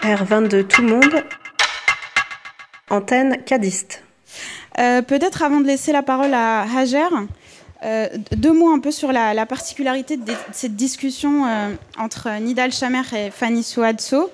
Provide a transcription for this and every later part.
R22 tout le monde, antenne cadiste. Peut-être avant de laisser la parole à Hajer, 2 mots un peu sur la particularité de cette discussion entre Nidal Chamer et Fanny Souadso,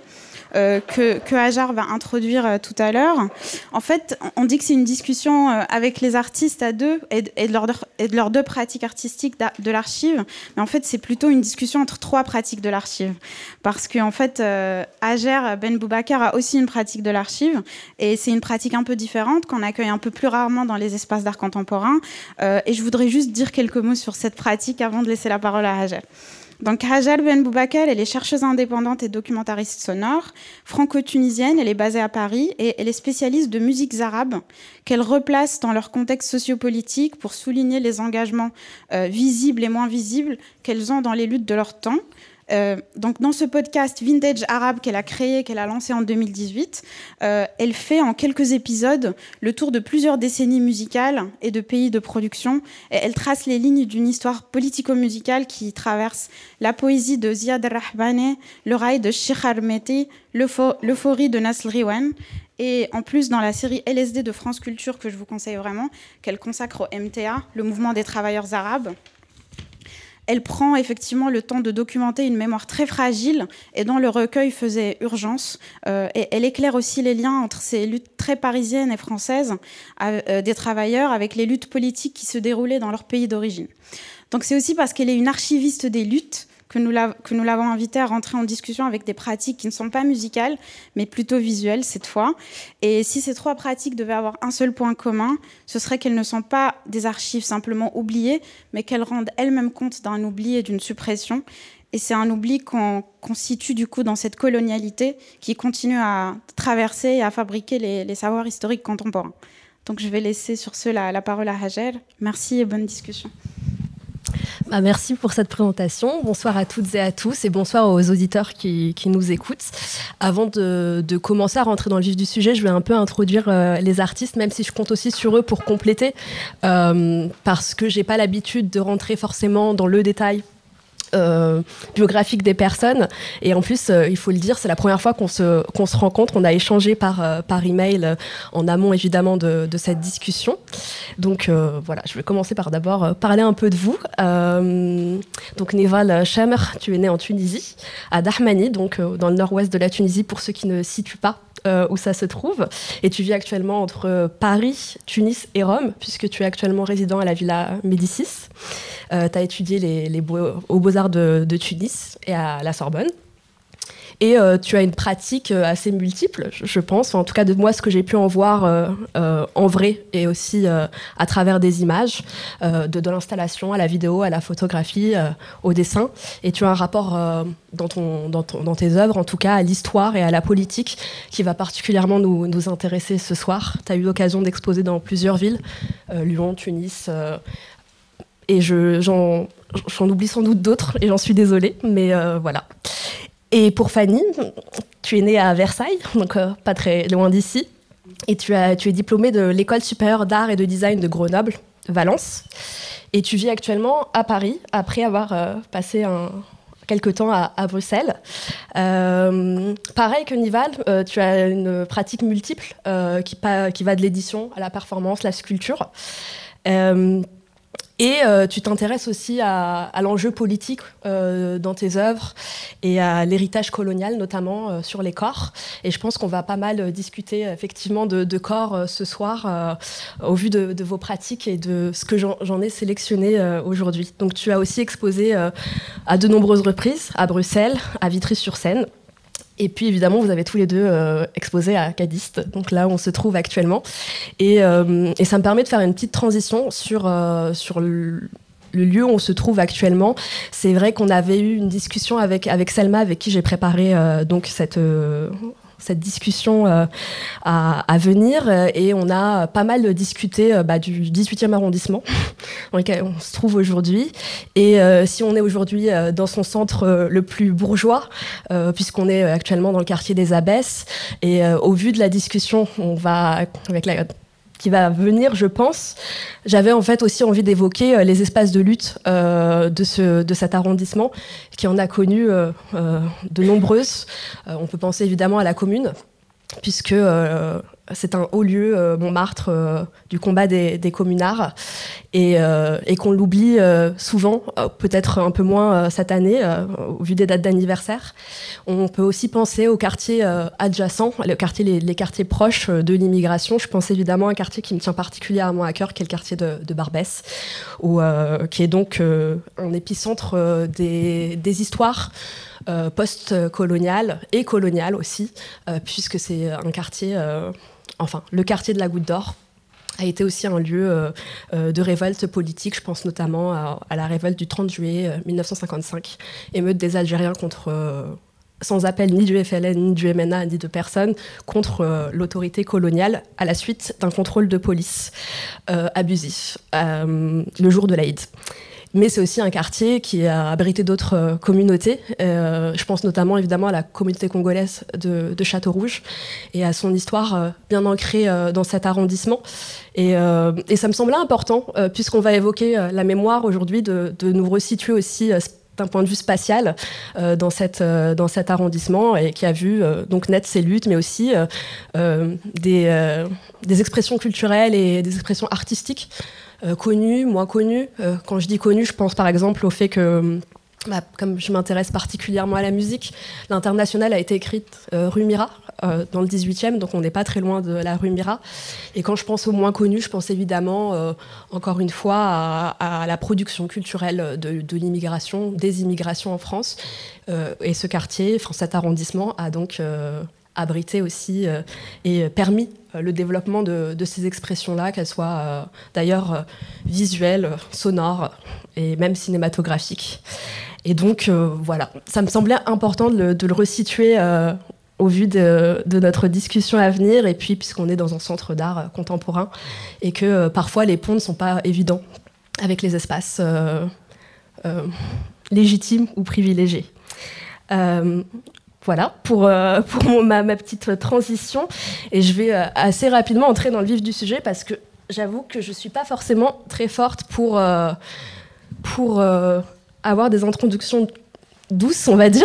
que Hajar va introduire tout à l'heure. En fait, on dit que c'est une discussion avec les artistes à deux et de leurs 2 pratiques artistiques de l'archive, mais en fait, c'est plutôt une discussion entre 3 pratiques de l'archive. Parce qu'en fait, Hajer Ben Boubacar a aussi une pratique de l'archive, et c'est une pratique un peu différente, qu'on accueille un peu plus rarement dans les espaces d'art contemporain. Et je voudrais juste dire quelques mots sur cette pratique avant de laisser la parole à Hajer. Donc, Hajar Ben Boubacar, elle est chercheuse indépendante et documentariste sonore, franco-tunisienne, elle est basée à Paris et elle est spécialiste de musiques arabes qu'elle replace dans leur contexte sociopolitique pour souligner les engagements visibles et moins visibles qu'elles ont dans les luttes de leur temps. Donc dans ce podcast Vintage Arabe qu'elle a créé, qu'elle a lancé en 2018, elle fait en quelques épisodes le tour de plusieurs décennies musicales et de pays de production. Et elle trace les lignes d'une histoire politico-musicale qui traverse la poésie de Ziad Rahbani, le rail de Cheikh Armeti, l'euphorie de Nasl Riwan. Et en plus, dans la série LSD de France Culture, que je vous conseille vraiment, qu'elle consacre au MTA, le mouvement des travailleurs arabes, elle prend effectivement le temps de documenter une mémoire très fragile et dont le recueil faisait urgence. Et elle éclaire aussi les liens entre ces luttes très parisiennes et françaises des travailleurs avec les luttes politiques qui se déroulaient dans leur pays d'origine. Donc c'est aussi parce qu'elle est une archiviste des luttes que nous l'avons invitée à rentrer en discussion avec des pratiques qui ne sont pas musicales, mais plutôt visuelles cette fois. Et si ces 3 pratiques devaient avoir un seul point commun, ce serait qu'elles ne sont pas des archives simplement oubliées, mais qu'elles rendent elles-mêmes compte d'un oubli et d'une suppression. Et c'est un oubli qu'on situe du coup dans cette colonialité qui continue à traverser et à fabriquer les savoirs historiques contemporains. Donc je vais laisser sur ce la parole à Hajer. Merci et bonne discussion. Merci pour cette présentation. Bonsoir à toutes et à tous et bonsoir aux auditeurs qui nous écoutent. Avant de commencer à rentrer dans le vif du sujet, je vais un peu introduire les artistes, même si je compte aussi sur eux pour compléter, parce que j'ai pas l'habitude de rentrer forcément dans le détail biographique des personnes, et en plus il faut le dire, c'est la première fois qu'on se rencontre. On a échangé par email en amont évidemment de cette discussion, donc voilà, je vais commencer par d'abord parler un peu de vous. Donc Nidal Chamer, tu es née en Tunisie, à Dahmani, donc dans le nord-ouest de la Tunisie pour ceux qui ne situent pas où ça se trouve, et tu vis actuellement entre Paris, Tunis et Rome, puisque tu es actuellement résident à la Villa Médicis. Tu as étudié aux Beaux-Arts de Tunis et à la Sorbonne. Et tu as une pratique assez multiple, je pense. Enfin, en tout cas, de moi, ce que j'ai pu en voir en vrai et aussi à travers des images, de l'installation à la vidéo, à la photographie, au dessin. Et tu as un rapport dans tes œuvres, en tout cas, à l'histoire et à la politique qui va particulièrement nous intéresser ce soir. Tu as eu l'occasion d'exposer dans plusieurs villes, Lyon, Tunis, et j'en oublie sans doute d'autres, et j'en suis désolée, mais voilà. Et pour Fanny, tu es née à Versailles, donc pas très loin d'ici, et tu es diplômée de l'École supérieure d'art et de design de Grenoble, Valence, et tu vis actuellement à Paris, après avoir passé quelque temps à Bruxelles. Pareil que Nidal, tu as une pratique multiple qui va de l'édition à la performance, la sculpture. Et tu t'intéresses aussi à l'enjeu politique dans tes œuvres et à l'héritage colonial, notamment sur les corps. Et je pense qu'on va pas mal discuter effectivement de corps ce soir, au vu de vos pratiques et de ce que j'en ai sélectionné aujourd'hui. Donc tu as aussi exposé à de nombreuses reprises à Bruxelles, à Vitry-sur-Seine. Et puis évidemment, vous avez tous les deux exposé à Cadiste, donc là où on se trouve actuellement. Et ça me permet de faire une petite transition sur le lieu où on se trouve actuellement. C'est vrai qu'on avait eu une discussion avec Selma, avec qui j'ai préparé donc cette discussion à venir, et on a pas mal discuté du 18e arrondissement dans lequel on se trouve aujourd'hui, et si on est aujourd'hui dans son centre le plus bourgeois, puisqu'on est actuellement dans le quartier des Abbesses, et au vu de la discussion, on va avec qui va venir, je pense, j'avais en fait aussi envie d'évoquer les espaces de lutte de cet arrondissement, qui en a connu de nombreuses. On peut penser évidemment à la Commune, puisque c'est un haut lieu, Montmartre, du combat des communards, et qu'on l'oublie souvent, peut-être un peu moins cette année, au vu des dates d'anniversaire. On peut aussi penser aux quartiers adjacents, les quartiers proches de l'immigration. Je pense évidemment à un quartier qui me tient particulièrement à cœur, qui est le quartier de Barbès, qui est donc un épicentre des histoires post-coloniales et coloniales aussi, puisque c'est un quartier... le quartier de la Goutte d'Or a été aussi un lieu de révolte politique. Je pense notamment à la révolte du 30 juillet 1955, émeute des Algériens sans appel ni du FLN, ni du MNA, ni de personne, contre l'autorité coloniale à la suite d'un contrôle de police abusif le jour de l'Aïd. Mais c'est aussi un quartier qui a abrité d'autres communautés. Je pense notamment évidemment à la communauté congolaise de Château-Rouge et à son histoire bien ancrée dans cet arrondissement. Et ça me semblait important, puisqu'on va évoquer la mémoire aujourd'hui, de nous resituer aussi d'un point de vue spatial dans cet arrondissement, et qui a vu donc naître ces luttes, mais aussi des expressions culturelles et des expressions artistiques connues, moins connues. Quand je dis connues, je pense par exemple au fait que, comme je m'intéresse particulièrement à la musique, l'Internationale a été écrite rue Mira, dans le 18e, donc on n'est pas très loin de la rue Mira. Et quand je pense aux moins connus, je pense évidemment, encore une fois, à la production culturelle de l'immigration, des immigrations en France. Et ce quartier, cet arrondissement, a donc abrité aussi et permis le développement de ces expressions-là, qu'elles soient d'ailleurs visuelles, sonores et même cinématographiques. Et donc, voilà, ça me semblait important de le resituer au vu de notre discussion à venir, et puis puisqu'on est dans un centre d'art contemporain, et que parfois les ponts ne sont pas évidents avec les espaces légitimes ou privilégiés. Voilà pour ma petite transition, et je vais assez rapidement entrer dans le vif du sujet, parce que j'avoue que je ne suis pas forcément très forte pour avoir des introductions douces, on va dire.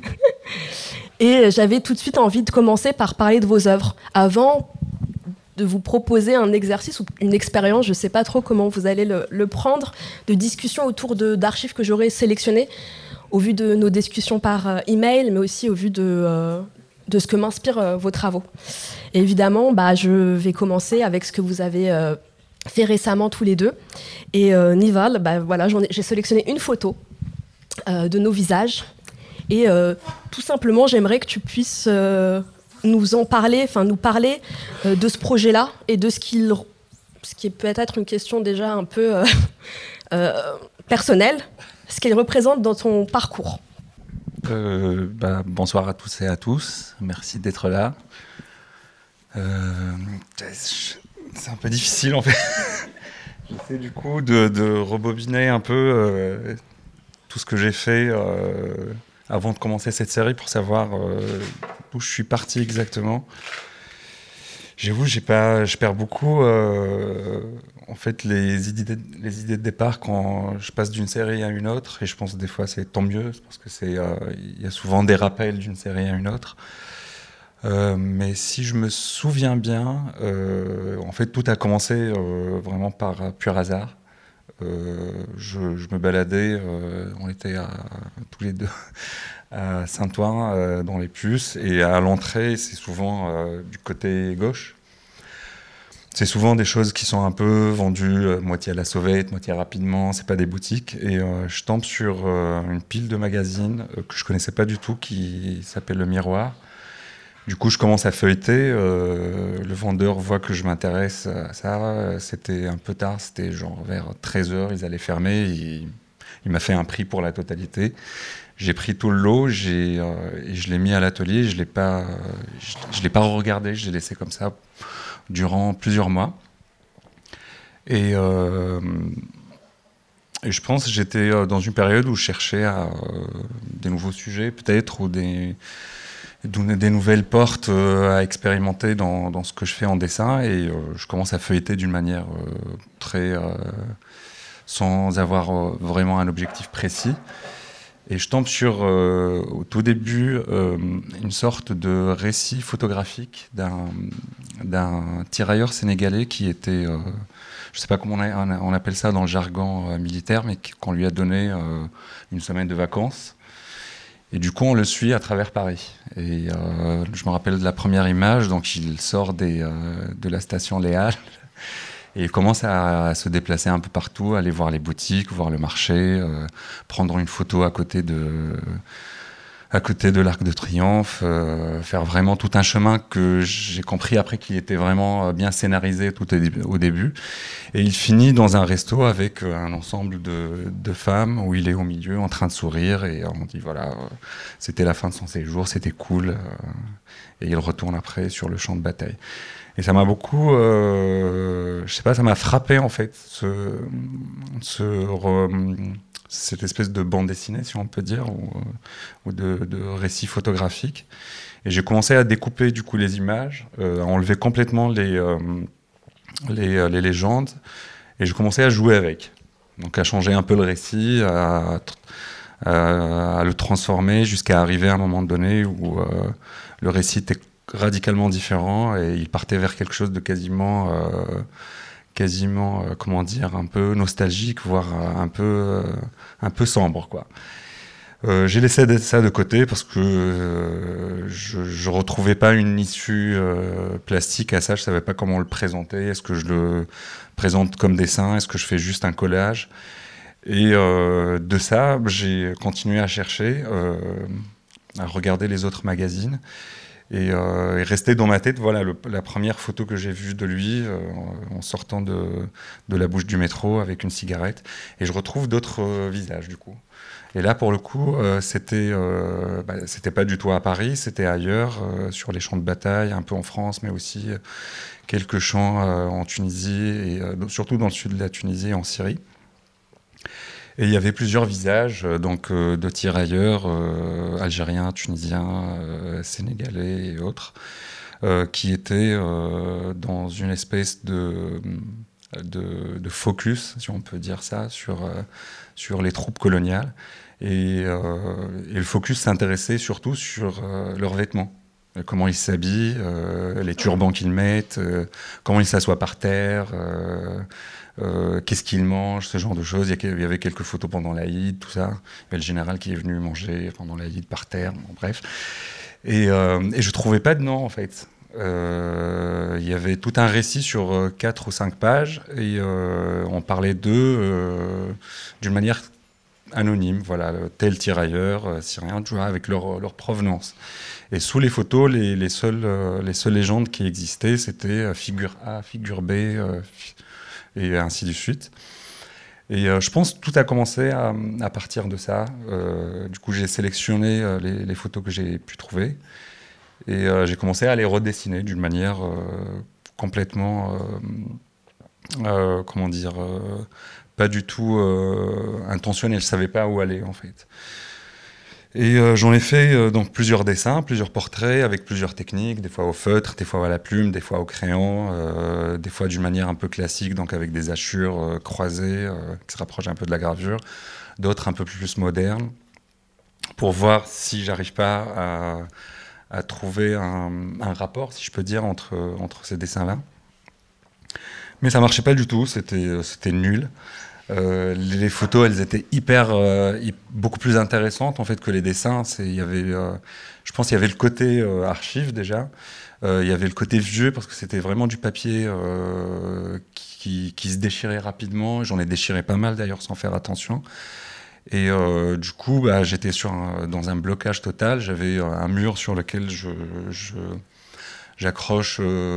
Et j'avais tout de suite envie de commencer par parler de vos œuvres, avant de vous proposer un exercice ou une expérience, je ne sais pas trop comment vous allez le prendre, de discussion autour d'archives que j'aurais sélectionnées, au vu de nos discussions par email, mais aussi au vu de ce que m'inspirent vos travaux. Et évidemment, je vais commencer avec ce que vous avez fait récemment tous les deux. Et Nival, voilà, j'ai sélectionné une photo de nos visages. Et tout simplement, j'aimerais que tu puisses nous parler de ce projet-là, et de ce qui est peut-être une question déjà un peu personnelle, ce qu'il représente dans ton parcours. Bonsoir à tous et à tous, merci d'être là. C'est un peu difficile en fait. J'essaie du coup de rebobiner un peu tout ce que j'ai fait avant de commencer cette série, pour savoir d'où je suis parti exactement. J'avoue, je perds beaucoup en fait les idées de départ quand je passe d'une série à une autre, et je pense que des fois c'est tant mieux, parce que il y a souvent des rappels d'une série à une autre. Mais si je me souviens bien, en fait tout a commencé vraiment par pur hasard. Je me baladais, on était tous les deux à Saint-Ouen, dans les Puces, et à l'entrée, c'est souvent du côté gauche. C'est souvent des choses qui sont un peu vendues moitié à la sauvette, moitié rapidement, c'est pas des boutiques. Et je tombe sur une pile de magazines que je connaissais pas du tout, qui s'appelle Le Miroir. Du coup, je commence à feuilleter. Le vendeur voit que je m'intéresse à ça. C'était un peu tard, c'était genre vers 13h, ils allaient fermer. Il m'a fait un prix pour la totalité. J'ai pris tout le lot, et je l'ai mis à l'atelier. Je l'ai pas regardé, je l'ai laissé comme ça durant plusieurs mois. Et je pense que j'étais dans une période où je cherchais des nouveaux sujets, peut-être, ou donner des nouvelles portes à expérimenter dans ce que je fais en dessin, et je commence à feuilleter d'une manière très sans avoir vraiment un objectif précis. Et je tombe sur, au tout début, une sorte de récit photographique d'un tirailleur sénégalais qui était, je ne sais pas comment on appelle ça dans le jargon militaire, mais qu'on lui a donné une semaine de vacances. Et du coup, on le suit à travers Paris. Et je me rappelle de la première image, donc il sort de la station Léal. Et il commence à se déplacer un peu partout, aller voir les boutiques, voir le marché, prendre une photo à côté de l'Arc de Triomphe, faire vraiment tout un chemin que j'ai compris après qu'il était vraiment bien scénarisé tout au début. Et il finit dans un resto avec un ensemble de femmes où il est au milieu en train de sourire, et on dit voilà, c'était la fin de son séjour, c'était cool. Et il retourne après sur le champ de bataille. Et ça m'a beaucoup, je sais pas, ça m'a frappé en fait, cette espèce de bande dessinée, si on peut dire, ou de récit photographique. Et j'ai commencé à découper du coup les images, à enlever complètement les légendes, et j'ai commencé à jouer avec. Donc à changer un peu le récit, à le transformer jusqu'à arriver à un moment donné où le récit était radicalement différent et il partait vers quelque chose de quasiment comment dire, un peu nostalgique, voire un peu sombre, quoi. J'ai laissé ça de côté parce que je retrouvais pas une issue plastique à ça. Je savais pas comment le présenter. Est-ce que je le présente comme dessin? Est-ce que je fais juste un collage? Et de ça, j'ai continué à chercher, à regarder les autres magazines. Et resté dans ma tête, voilà, la première photo que j'ai vue de lui en sortant de la bouche du métro avec une cigarette. Et je retrouve d'autres visages, du coup. Et là, pour le coup, c'était pas du tout à Paris, c'était ailleurs, sur les champs de bataille, un peu en France, mais aussi quelques champs en Tunisie, et surtout dans le sud de la Tunisie et en Syrie. Et il y avait plusieurs visages, donc de tirailleurs algériens, tunisiens, sénégalais et autres, qui étaient dans une espèce de focus, si on peut dire ça, sur les troupes coloniales. Et le focus s'intéressait surtout sur leurs vêtements. Comment ils s'habillent, les turbans qu'ils mettent, comment ils s'assoient par terre, qu'est-ce qu'ils mangent, ce genre de choses. Il y avait quelques photos pendant l'Aïd, tout ça. Il y avait le général qui est venu manger pendant l'Aïd par terre, bon, bref. Et je trouvais pas de nom, en fait. Il y avait tout un récit sur 4 ou 5 pages, et on parlait d'eux d'une manière anonyme, voilà, tel tirailleur syrien, tu vois, avec leur provenance. Et sous les photos, les seules légendes qui existaient, c'était figure A, figure B, et ainsi de suite. Et je pense que tout a commencé à partir de ça. Du coup, j'ai sélectionné les photos que j'ai pu trouver, et j'ai commencé à les redessiner d'une manière complètement, comment dire, pas du tout intentionnelle. Je savais pas où aller, en fait. Et j'en ai fait donc plusieurs dessins, plusieurs portraits avec plusieurs techniques, des fois au feutre, des fois à la plume, des fois au crayon, des fois d'une manière un peu classique, donc avec des hachures croisées qui se rapprochent un peu de la gravure, d'autres un peu plus modernes, pour voir si j'arrive pas à trouver un rapport, si je peux dire, entre ces dessins-là. Mais ça marchait pas du tout, c'était nul. Les photos, elles étaient beaucoup plus intéressantes en fait que les dessins. Je pense qu'il y avait le côté archive déjà. Il y avait le côté vieux parce que c'était vraiment du papier qui se déchirait rapidement. J'en ai déchiré pas mal d'ailleurs sans faire attention. Et du coup, j'étais dans un blocage total. J'avais un mur sur lequel j'accroche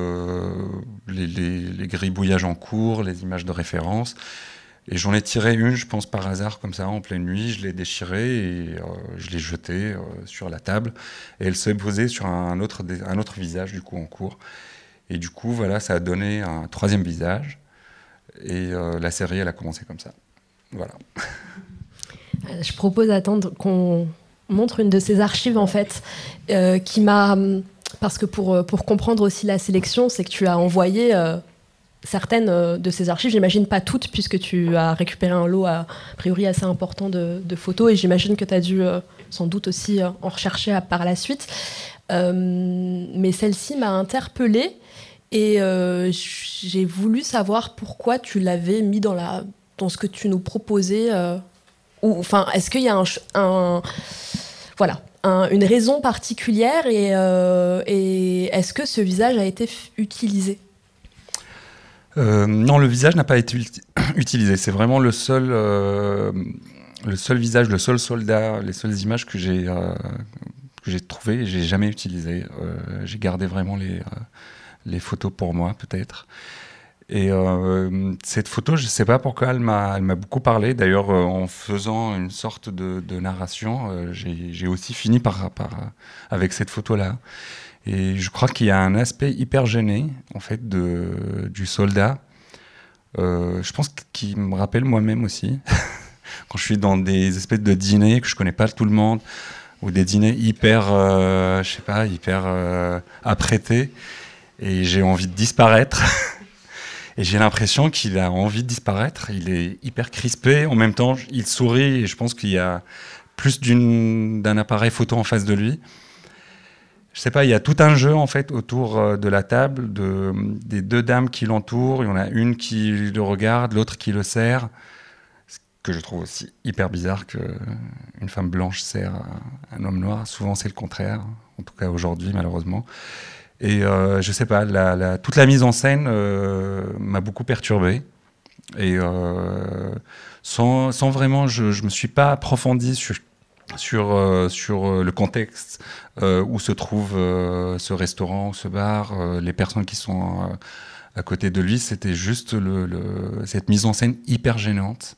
les gribouillages en cours, les images de référence. Et j'en ai tiré une, je pense par hasard, comme ça, en pleine nuit. Je l'ai déchirée et je l'ai jetée sur la table. Et elle s'est posée sur un autre visage, du coup, en cours. Et du coup, voilà, ça a donné un 3e visage. Et la série, elle a commencé comme ça. Voilà. Je propose d'attendre qu'on montre une de ses archives, en fait, qui m'a... Parce que pour comprendre aussi la sélection, c'est que tu as envoyé certaines de ces archives, j'imagine pas toutes, puisque tu as récupéré un lot a priori assez important de photos, et j'imagine que tu as dû sans doute aussi en rechercher par la suite. Mais celle-ci m'a interpellée, et j'ai voulu savoir pourquoi tu l'avais mis dans ce que tu nous proposais. Enfin, est-ce qu'il y a une raison particulière, et est-ce que ce visage a été utilisé ? Non, le visage n'a pas été utilisé. C'est vraiment le seul visage, le seul soldat, les seules images que j'ai trouvées et j'ai jamais utilisées. J'ai gardé vraiment les photos pour moi, peut-être. Et cette photo, je ne sais pas pourquoi elle m'a beaucoup parlé. D'ailleurs, en faisant une sorte de narration, j'ai aussi fini avec cette photo-là. Et je crois qu'il y a un aspect hyper gêné, en fait, du soldat. Je pense qu'il me rappelle moi-même aussi. Quand je suis dans des espèces de dîners que je connais pas tout le monde, ou des dîners hyper apprêtés, et j'ai envie de disparaître. Et j'ai l'impression qu'il a envie de disparaître. Il est hyper crispé. En même temps, il sourit, et je pense qu'il y a plus d'un appareil photo en face de lui. Je sais pas, il y a tout un jeu en fait autour de la table, des deux dames qui l'entourent. Il y en a une qui le regarde, l'autre qui le serre. Ce que je trouve aussi hyper bizarre qu'une femme blanche serre un homme noir. Souvent c'est le contraire, en tout cas aujourd'hui malheureusement. Et je sais pas, toute la mise en scène m'a beaucoup perturbé. Et sans vraiment, je me suis pas approfondi sur le contexte où se trouve ce restaurant, ce bar, les personnes qui sont à côté de lui. C'était juste cette mise en scène hyper gênante,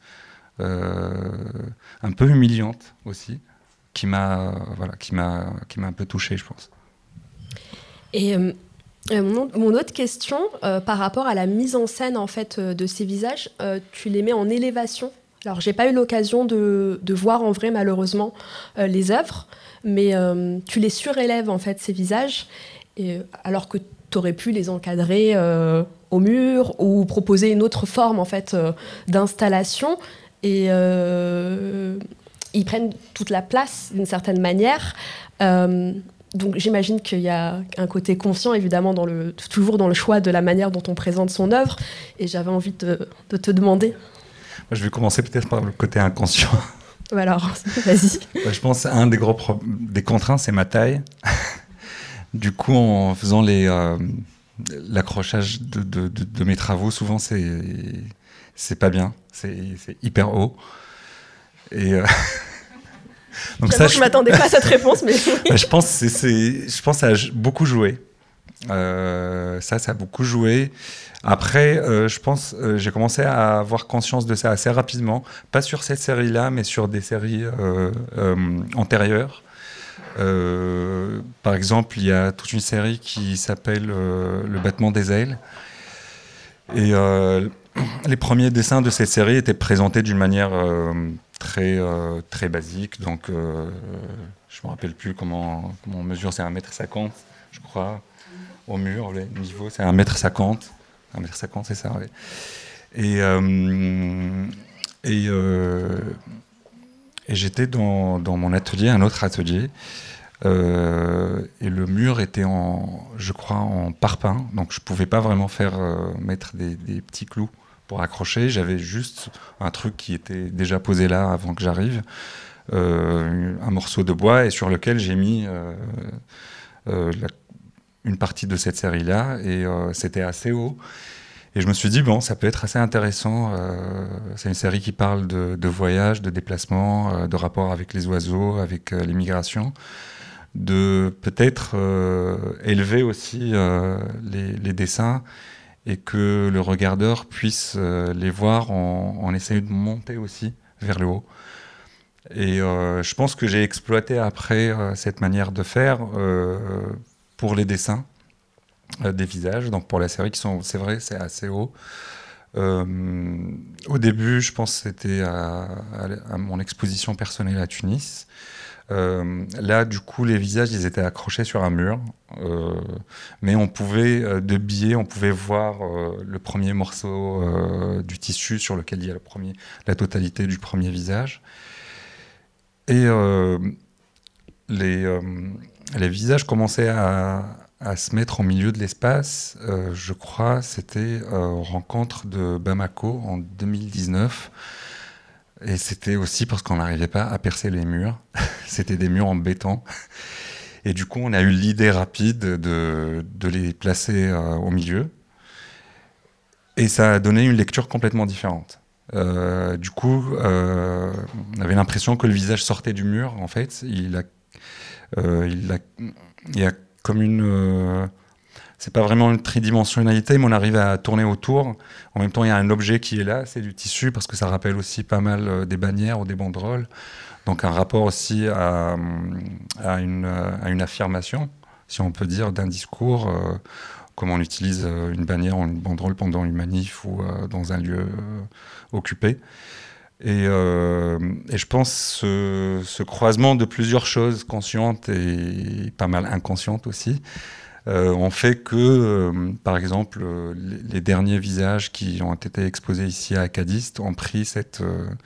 un peu humiliante aussi, qui m'a un peu touché, je pense. Et mon autre question, par rapport à la mise en scène en fait, de ces visages, tu les mets en élévation. Alors, j'ai pas eu l'occasion de voir en vrai, malheureusement, les œuvres, mais tu les surélèves, en fait, ces visages, alors que tu aurais pu les encadrer au mur ou proposer une autre forme, en fait, d'installation. Et ils prennent toute la place, d'une certaine manière. Donc, j'imagine qu'il y a un côté conscient, évidemment, toujours dans le choix de la manière dont on présente son œuvre. Et j'avais envie de te demander... Je vais commencer peut-être par le côté inconscient. Alors, vas-y. Je pense qu'un des contraintes, c'est ma taille. Du coup, en faisant l'accrochage de mes travaux, souvent, c'est pas bien. C'est hyper haut. Et donc ça, je m'attendais pas à cette réponse, mais... je pense que ça a beaucoup joué. Ça a beaucoup joué. Après, je pense, j'ai commencé à avoir conscience de ça assez rapidement, pas sur cette série-là, mais sur des séries antérieures. Par exemple, il y a toute une série qui s'appelle Le battement des ailes. Et les premiers dessins de cette série étaient présentés d'une manière très basique. Donc, je me rappelle plus comment on mesure, c'est 1,50 m, je crois, au mur. Le niveau, c'est 1,50 m. 1,50 m, c'est ça, oui. Et j'étais dans mon atelier, un autre atelier, et le mur était je crois, en parpaing, donc je ne pouvais pas vraiment mettre des petits clous pour accrocher. J'avais juste un truc qui était déjà posé là avant que j'arrive, un morceau de bois, et sur lequel j'ai mis une partie de cette série-là, et c'était assez haut. Et je me suis dit, bon, ça peut être assez intéressant. C'est une série qui parle de voyage, de déplacement, de rapport avec les oiseaux, avec l'immigration, de peut-être élever aussi les dessins, et que le regardeur puisse les voir en essayant de monter aussi vers le haut. Et je pense que j'ai exploité après cette manière de faire pour les dessins des visages, donc pour la série c'est vrai, c'est assez haut. Au début, je pense que c'était à mon exposition personnelle à Tunis. Là, du coup, les visages, ils étaient accrochés sur un mur. Mais on pouvait, de biais, on pouvait voir le premier morceau du tissu sur lequel il y a la totalité du premier visage. Et les visages commençaient à se mettre au milieu de l'espace. Je crois c'était aux rencontres de Bamako en 2019. Et c'était aussi parce qu'on n'arrivait pas à percer les murs. C'était des murs en béton. Et du coup, on a eu l'idée rapide de les placer au milieu. Et ça a donné une lecture complètement différente. Du coup, on avait l'impression que le visage sortait du mur. En fait, il y a comme une... c'est pas vraiment une tridimensionnalité, mais on arrive à tourner autour. En même temps, il y a un objet qui est là, c'est du tissu, parce que ça rappelle aussi pas mal des bannières ou des banderoles. Donc un rapport aussi à une affirmation, si on peut dire, d'un discours, comme on utilise une bannière ou une banderole pendant une manif ou dans un lieu occupé. Et je pense ce croisement de plusieurs choses conscientes et pas mal inconscientes aussi, ont fait que, par exemple, les derniers visages qui ont été exposés ici à Acadiste ont pris cette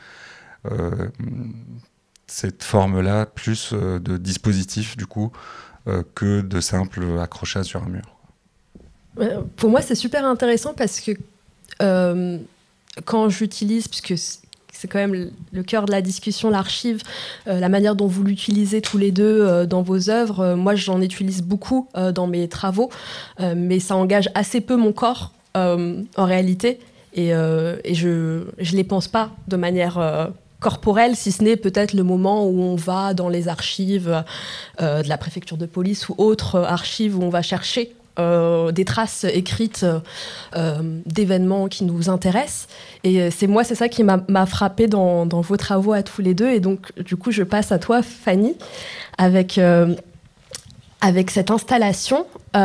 forme-là, plus de dispositif, du coup, que de simple accrochage sur un mur. Pour moi, c'est super intéressant parce que quand j'utilise, puisque c'est quand même le cœur de la discussion, l'archive, la manière dont vous l'utilisez tous les deux dans vos œuvres. Moi, j'en utilise beaucoup dans mes travaux, mais ça engage assez peu mon corps en réalité, et je les pense pas de manière corporelle, si ce n'est peut-être le moment où on va dans les archives de la préfecture de police ou autres archives où on va chercher des traces écrites d'événements qui nous intéressent. Et c'est ça qui m'a frappée dans vos travaux à tous les deux. Et donc, du coup, je passe à toi, Fanny, avec cette installation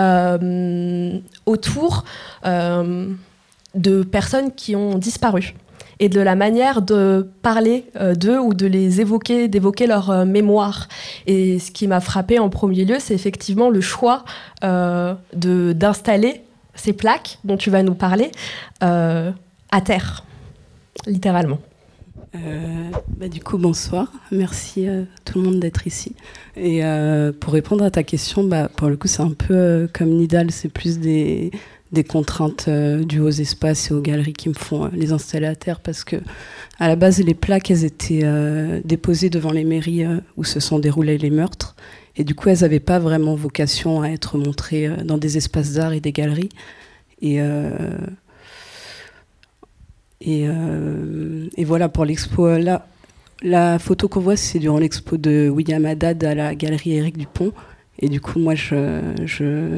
autour de personnes qui ont disparu et de la manière de parler d'eux ou de les évoquer, d'évoquer leur mémoire. Et ce qui m'a frappée en premier lieu, c'est effectivement le choix d'installer ces plaques dont tu vas nous parler à terre, littéralement. Du coup, bonsoir. Merci à tout le monde d'être ici. Et pour répondre à ta question, pour le coup, c'est un peu comme Nidal, c'est plus des contraintes dues aux espaces et aux galeries qui me font les installer à terre, parce que à la base, les plaques, elles étaient déposées devant les mairies où se sont déroulés les meurtres. Et du coup, elles n'avaient pas vraiment vocation à être montrées dans des espaces d'art et des galeries. Et voilà, pour l'expo, la photo qu'on voit, c'est durant l'expo de William Haddad à la galerie Éric Dupont. Et du coup, moi, je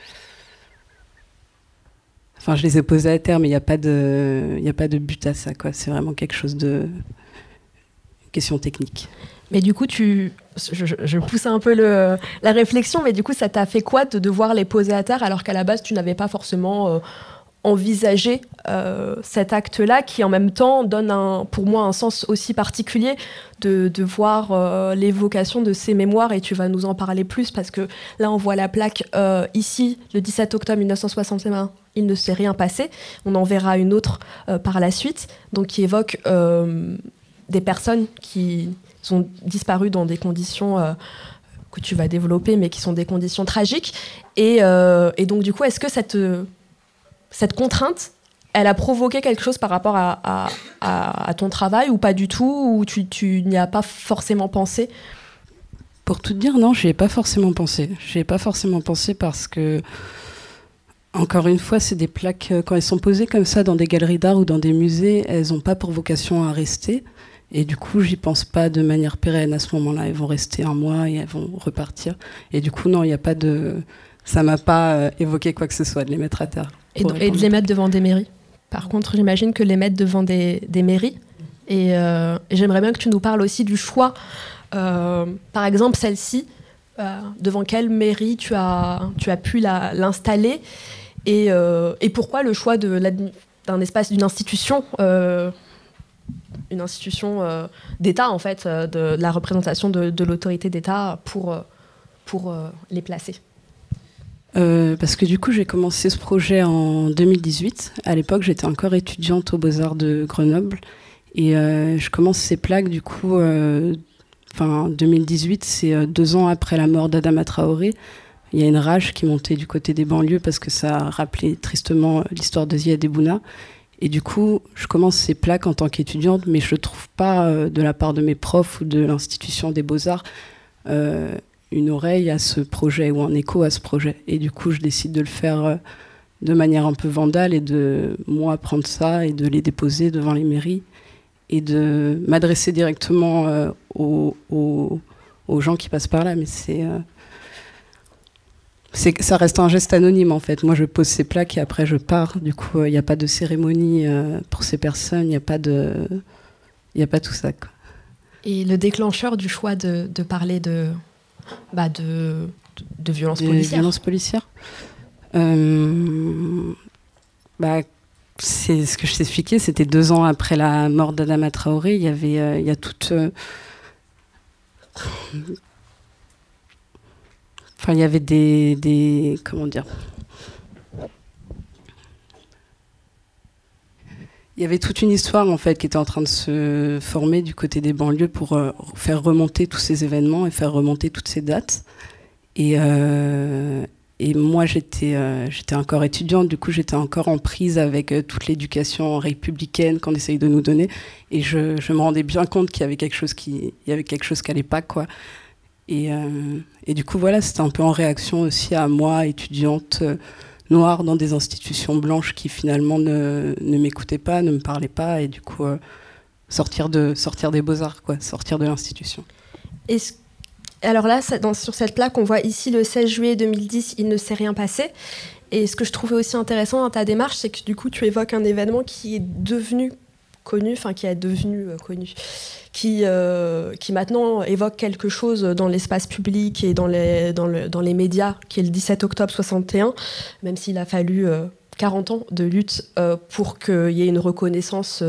les ai posées à terre, mais il n'y a pas de but à ça, quoi. C'est vraiment quelque chose de question technique. Mais du coup, je pousse un peu la réflexion, mais du coup, ça t'a fait quoi de devoir les poser à terre alors qu'à la base, tu n'avais pas forcément envisagé cet acte-là, qui en même temps donne pour moi un sens aussi particulier de voir l'évocation de ces mémoires, et tu vas nous en parler plus parce que là, on voit la plaque ici, le 17 octobre 1961. Il ne s'est rien passé. On en verra une autre par la suite, donc qui évoque des personnes qui sont disparues dans des conditions que tu vas développer, mais qui sont des conditions tragiques. Et donc, du coup, est-ce que cette contrainte, elle a provoqué quelque chose par rapport à ton travail, ou pas du tout, ou tu n'y as pas forcément pensé? Pour tout dire, non, je n'y ai pas forcément pensé. Je n'y ai pas forcément pensé parce que, encore une fois, c'est des plaques, quand elles sont posées comme ça dans des galeries d'art ou dans des musées, elles n'ont pas pour vocation à rester. Et du coup, j'y pense pas de manière pérenne à ce moment-là. Elles vont rester un mois et elles vont repartir. Et du coup, non, il n'y a pas de... Ça m'a pas évoqué quoi que ce soit de les mettre à terre. Et de les mettre devant des mairies. Par contre, j'imagine que les mettre devant des mairies. Et j'aimerais bien que tu nous parles aussi du choix. Par exemple, celle-ci, devant quelle mairie tu as pu l'installer, et pourquoi le choix d'un espace, d'une institution une institution d'État, en fait, de la représentation de l'autorité d'État pour les placer. Parce que du coup, j'ai commencé ce projet en 2018. À l'époque, j'étais encore étudiante aux Beaux-Arts de Grenoble. Et je commence ces plaques, du coup, 2018, c'est 2 ans après la mort d'Adama Traoré. Il y a une rage qui montait du côté des banlieues parce que ça rappelait tristement l'histoire de Ziad Ebouna. Et du coup, je commence ces plaques en tant qu'étudiante, mais je ne trouve pas, de la part de mes profs ou de l'institution des Beaux-Arts, une oreille à ce projet ou un écho à ce projet. Et du coup, je décide de le faire de manière un peu vandale et de, moi, prendre ça et de les déposer devant les mairies et de m'adresser directement aux gens qui passent par là. Mais ça reste un geste anonyme, en fait. Moi, je pose ces plaques et après, je pars. Du coup, il n'y a pas de cérémonie pour ces personnes. Il n'y a pas tout ça, quoi. Et le déclencheur du choix de parler de violences policières. Violences policières. C'est ce que je t'ai expliqué. C'était 2 ans après la mort d'Adama Traoré. Il y a toute... Enfin, il y avait des comment dire. Il y avait toute une histoire, en fait, qui était en train de se former du côté des banlieues pour faire remonter tous ces événements et faire remonter toutes ces dates. Et moi, j'étais encore étudiante, du coup, j'étais encore en prise avec toute l'éducation républicaine qu'on essaye de nous donner. Et je me rendais bien compte qu'il y avait quelque chose qui allait pas, quoi. Et du coup, voilà, c'était un peu en réaction aussi à moi, étudiante noire dans des institutions blanches qui finalement ne m'écoutaient pas, ne me parlaient pas, et du coup, sortir des Beaux-Arts, quoi, sortir de l'institution. Alors là, sur cette plaque, on voit ici le 16 juillet 2010, il ne s'est rien passé. Et ce que je trouvais aussi intéressant dans ta démarche, c'est que du coup, tu évoques un événement qui est devenu connu, qui maintenant évoque quelque chose dans l'espace public et dans les médias, qui est le 17 octobre 61, même s'il a fallu 40 ans de lutte pour qu'il y ait une reconnaissance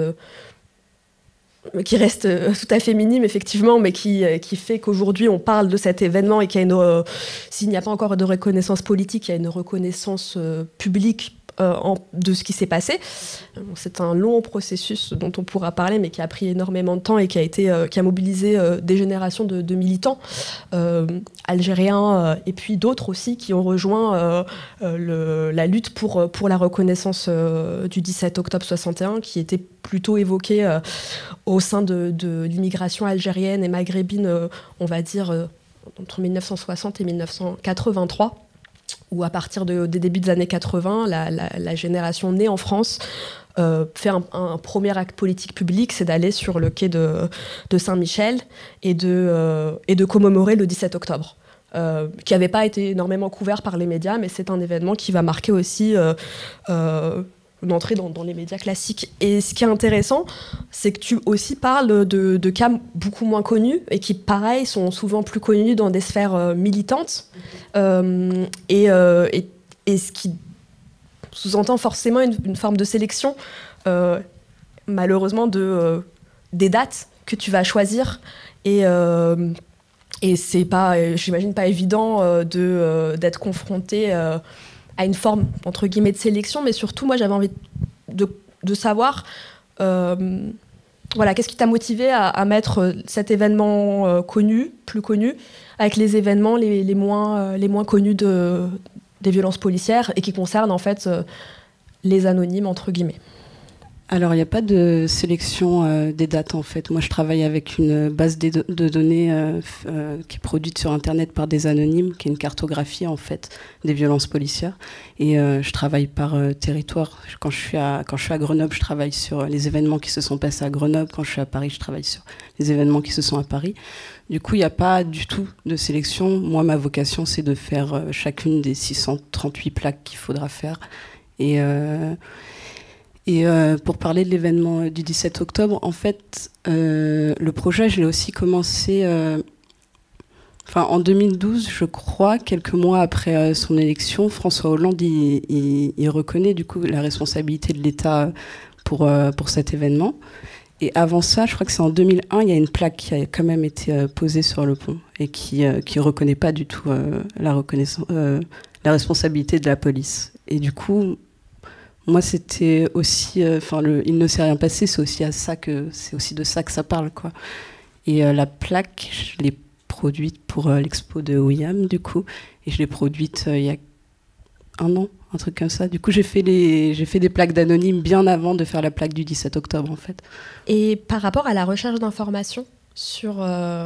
qui reste tout à fait minime, effectivement, mais qui fait qu'aujourd'hui on parle de cet événement et qu'il y a s'il n'y a pas encore de reconnaissance politique, il y a une reconnaissance publique de ce qui s'est passé. C'est un long processus dont on pourra parler, mais qui a pris énormément de temps et qui a mobilisé des générations de militants algériens et puis d'autres aussi qui ont rejoint la lutte pour la reconnaissance du 17 octobre 61, qui était plutôt évoquée au sein de l'immigration algérienne et maghrébine, on va dire, entre 1960 et 1983. Où à partir des débuts des années 80, la génération née en France fait un premier acte politique public, c'est d'aller sur le quai de Saint-Michel et de commémorer le 17 octobre, qui n'avait pas été énormément couvert par les médias, mais c'est un événement qui va marquer aussi une entrée dans les médias classiques. Et ce qui est intéressant, c'est que tu aussi parles de cas beaucoup moins connus et qui, pareil, sont souvent plus connus dans des sphères militantes. Et ce qui sous-entend forcément une forme de sélection, malheureusement, des dates que tu vas choisir. Et c'est pas, j'imagine, pas évident d'être confronté à une forme, entre guillemets, de sélection, mais surtout, moi, j'avais envie de savoir, qu'est-ce qui t'a motivé à mettre cet événement plus connu, avec les événements les moins connus des violences policières et qui concernent, en fait, les anonymes, entre guillemets. Alors, il n'y a pas de sélection des dates, en fait. Moi, je travaille avec une base de données qui est produite sur Internet par des anonymes, qui est une cartographie, en fait, des violences policières. Et je travaille par territoire. Quand je suis à Grenoble, je travaille sur les événements qui se sont passés à Grenoble. Quand je suis à Paris, je travaille sur les événements qui se sont à Paris. Du coup, il n'y a pas du tout de sélection. Moi, ma vocation, c'est de faire chacune des 638 plaques qu'il faudra faire. Et pour parler de l'événement du 17 octobre, en fait, le projet, je l'ai aussi commencé en 2012, je crois, quelques mois après son élection. François Hollande, il reconnaît du coup la responsabilité de l'État pour cet événement. Et avant ça, je crois que c'est en 2001, il y a une plaque qui a quand même été posée sur le pont et qui reconnaît pas du tout la responsabilité de la police. Et du coup, moi, c'était aussi, il ne s'est rien passé, c'est aussi de ça que ça parle, quoi. Et la plaque, je l'ai produite pour l'expo de William, du coup, et je l'ai produite il y a 1 an, un truc comme ça. Du coup, j'ai fait des plaques d'anonymes bien avant de faire la plaque du 17 octobre, en fait. Et par rapport à la recherche d'informations sur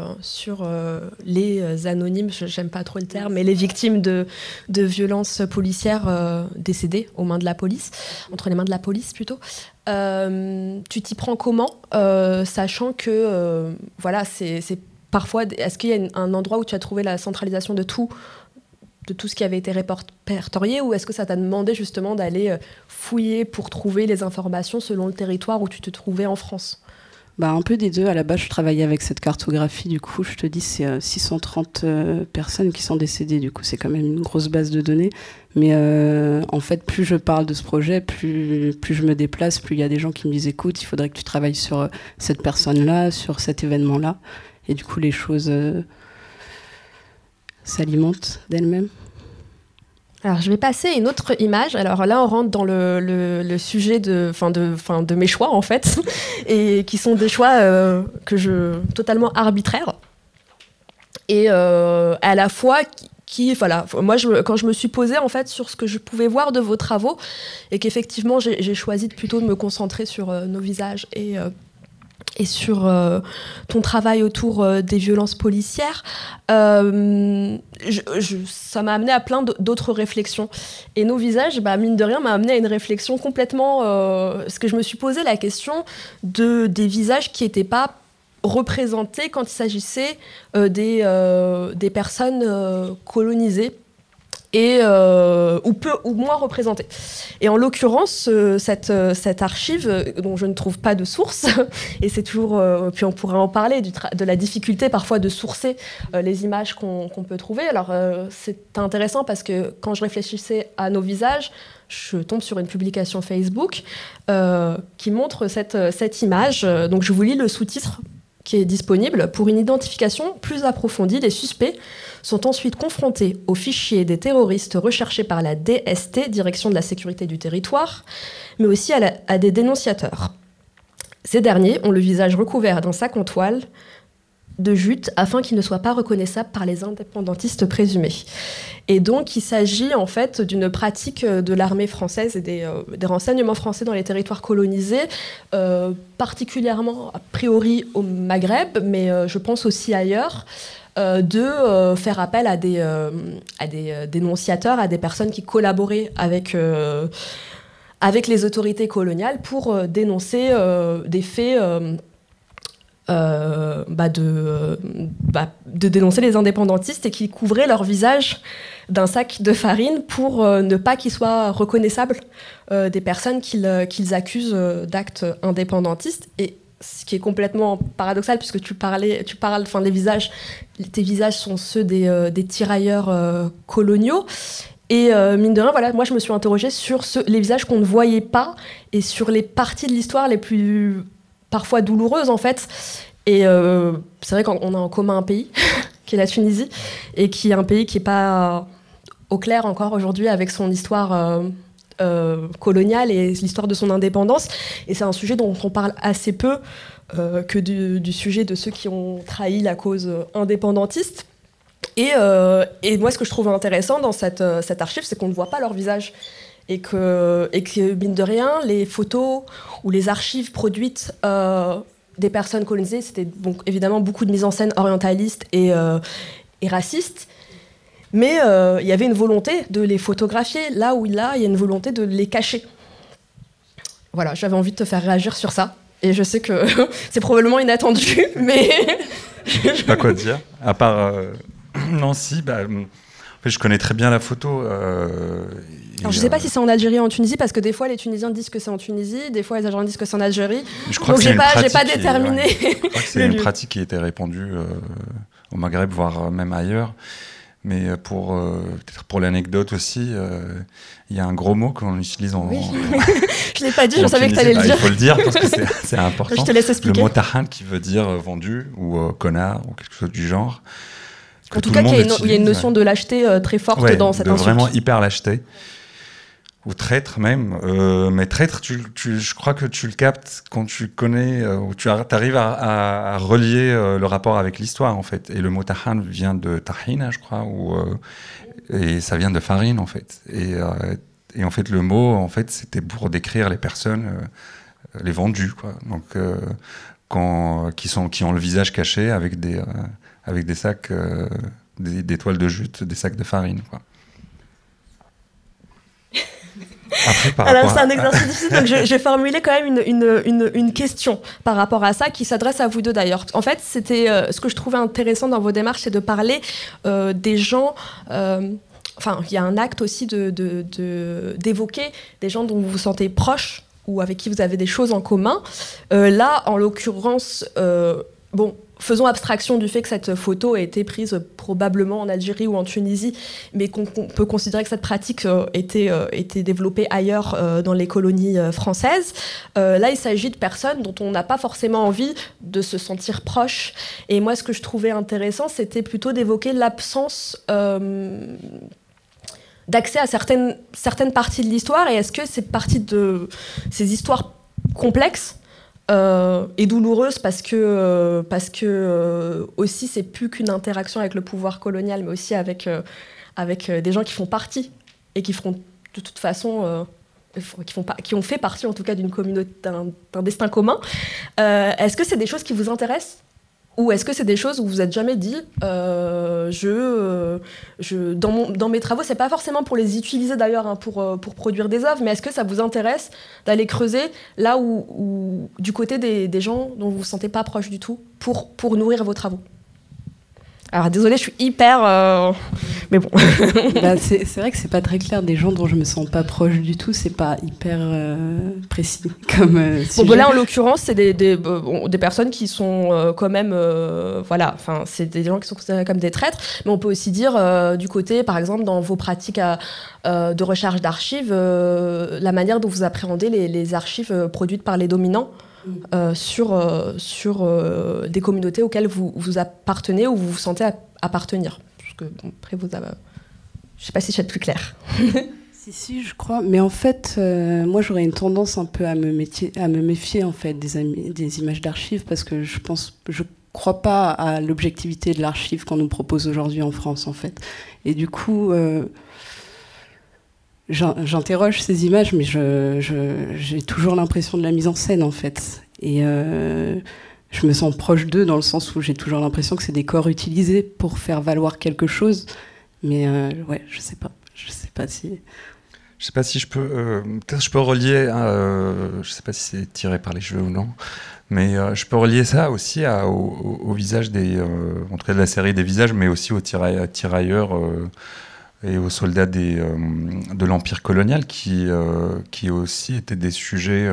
les anonymes, j'aime pas trop le terme, mais les victimes de violences policières décédées aux mains de la police, entre les mains de la police plutôt, tu t'y prends comment, sachant que voilà, c'est parfois, est-ce qu'il y a un endroit où tu as trouvé la centralisation de tout ce qui avait été répertorié, ou est-ce que ça t'a demandé justement d'aller fouiller pour trouver les informations selon le territoire où tu te trouvais en France? Un peu des deux. À la base, je travaillais avec cette cartographie. Du coup, je te dis, c'est 630 personnes qui sont décédées. Du coup, c'est quand même une grosse base de données. Mais en fait, plus je parle de ce projet, plus je me déplace, plus il y a des gens qui me disent « Écoute, il faudrait que tu travailles sur cette personne-là, sur cet événement-là. » Et du coup, les choses s'alimentent d'elles-mêmes. Alors, je vais passer à une autre image. Alors là, on rentre dans le sujet de mes choix, en fait, et qui sont des choix totalement arbitraires. Et à la fois, moi, quand je me suis posée, en fait, sur ce que je pouvais voir de vos travaux, et qu'effectivement, j'ai choisi plutôt de me concentrer sur nos visages et sur ton travail autour des violences policières, ça m'a amené à plein d'autres réflexions. Et nos visages, mine de rien, m'a amené à une réflexion complètement... parce que je me suis posé la question des visages qui n'étaient pas représentés quand il s'agissait des personnes colonisées, ou moins représentée. Et en l'occurrence, cette archive, dont je ne trouve pas de source, et c'est toujours, puis on pourrait en parler, de la difficulté parfois de sourcer les images qu'on peut trouver. Alors c'est intéressant parce que quand je réfléchissais à nos visages, je tombe sur une publication Facebook qui montre cette image. Donc je vous lis le sous-titre qui est disponible. Pour une identification plus approfondie, les suspects sont ensuite confrontés aux fichiers des terroristes recherchés par la DST, Direction de la sécurité du territoire, mais aussi à des dénonciateurs. Ces derniers ont le visage recouvert d'un sac en toile de jute afin qu'ils ne soient pas reconnaissables par les indépendantistes présumés. Et donc, il s'agit en fait d'une pratique de l'armée française et des renseignements français dans les territoires colonisés, particulièrement a priori au Maghreb, mais je pense aussi ailleurs, de faire appel à des dénonciateurs, à des personnes qui collaboraient avec les autorités coloniales pour dénoncer des faits... de dénoncer les indépendantistes et qui couvraient leur visage d'un sac de farine pour ne pas qu'ils soient reconnaissables des personnes qu'ils accusent d'actes indépendantistes. Et ce qui est complètement paradoxal, puisque tu parles des visages, tes visages sont ceux des tirailleurs coloniaux. Et mine de rien, voilà, moi je me suis interrogée sur les visages qu'on ne voyait pas et sur les parties de l'histoire les plus parfois douloureuses en fait. Et c'est vrai qu'on a en commun un pays qui est la Tunisie et qui est un pays qui n'est pas au clair encore aujourd'hui avec son histoire coloniale et l'histoire de son indépendance. Et c'est un sujet dont on parle assez peu que du sujet de ceux qui ont trahi la cause indépendantiste. Et moi, ce que je trouve intéressant dans cette archive, c'est qu'on ne voit pas leur visage. Et que, mine de rien, les photos ou les archives produites des personnes colonisées, c'était donc évidemment beaucoup de mise en scène orientaliste et raciste. Mais il y avait une volonté de les photographier. Là où il y a une volonté de les cacher. Voilà, j'avais envie de te faire réagir sur ça. Et je sais que c'est probablement inattendu, mais... Je sais pas quoi dire. À part Nancy, en fait, je connais très bien la photo. Alors, je sais pas si c'est en Algérie ou en Tunisie, parce que des fois, les Tunisiens disent que c'est en Tunisie, des fois, les Algériens disent que c'est en Algérie. Je crois donc, que j'ai pas déterminé. Je crois que c'est une pratique qui a été répandue au Maghreb, voire même ailleurs. Mais peut-être pour l'anecdote aussi, il y a un gros mot qu'on utilise en... Oui. Je ne l'ai pas dit, je savais que tu allais le dire. Il faut le dire parce que c'est important. Je te laisse expliquer. Le mot tahan qui veut dire vendu ou connard ou quelque chose du genre. En tout cas, il y a une notion de lâcheté très forte dans cette insulte. Vraiment hyper lâcheté. Ou traître même. Mais traître, je crois que tu le captes quand tu connais, ou tu arrives à relier le rapport avec l'histoire, en fait. Et le mot tahan vient de tahina, je crois, et ça vient de farine, en fait. Et en fait, le mot, en fait, c'était pour décrire les personnes, les vendus, quoi. Donc, qui ont le visage caché avec des sacs, des toiles de jute, des sacs de farine, quoi. Après, alors c'est un exercice difficile, donc je vais formuler quand même une question par rapport à ça qui s'adresse à vous deux d'ailleurs. En fait, c'était ce que je trouvais intéressant dans vos démarches, c'est de parler des gens. Enfin, il y a un acte aussi d'évoquer des gens dont vous vous sentez proches ou avec qui vous avez des choses en commun. Là, en l'occurrence, faisons abstraction du fait que cette photo a été prise probablement en Algérie ou en Tunisie, mais qu'on peut considérer que cette pratique était développée ailleurs dans les colonies françaises. Là, il s'agit de personnes dont on n'a pas forcément envie de se sentir proche. Et moi, ce que je trouvais intéressant, c'était plutôt d'évoquer l'absence d'accès à certaines parties de l'histoire. Et est-ce que ces parties de ces histoires complexes et douloureuse parce que aussi c'est plus qu'une interaction avec le pouvoir colonial, mais aussi avec des gens qui font partie et qui feront de toute façon qui ont fait partie en tout cas d'une communauté, d'un destin commun. Est-ce que c'est des choses qui vous intéressent? Ou est-ce que c'est des choses où vous n'êtes jamais dit dans mes travaux, c'est pas forcément pour les utiliser d'ailleurs pour produire des œuvres, mais est-ce que ça vous intéresse d'aller creuser là où du côté des gens dont vous vous sentez pas proche du tout pour nourrir vos travaux? Alors désolée, je suis hyper... Mais bon. C'est vrai que c'est pas très clair. Des gens dont je me sens pas proche du tout, c'est pas hyper précis comme sujet. Là, en l'occurrence, c'est des personnes qui sont quand même... c'est des gens qui sont considérés comme des traîtres. Mais on peut aussi dire, du côté, par exemple, dans vos pratiques de recherche d'archives, la manière dont vous appréhendez les archives produites par les dominants. Sur des communautés auxquelles vous appartenez ou vous vous sentez appartenir. Parce que, après, je ne sais pas si je vais être plus claire. Si, je crois. Mais en fait, moi, j'aurais une tendance un peu à me méfier en fait, des images d'archives parce que je crois pas à l'objectivité de l'archive qu'on nous propose aujourd'hui en France, en fait. Et du coup... j'interroge ces images, mais j'ai toujours l'impression de la mise en scène, en fait. Et je me sens proche d'eux dans le sens où j'ai toujours l'impression que c'est des corps utilisés pour faire valoir quelque chose. Mais je sais pas. Je sais pas si... Je sais pas si je peux... peut-être je peux relier... je sais pas si c'est tiré par les cheveux ou non. Mais je peux relier ça aussi au visage en tout cas de la série des visages, mais aussi aux tirailleurs... et aux soldats de l'Empire colonial qui aussi étaient des sujets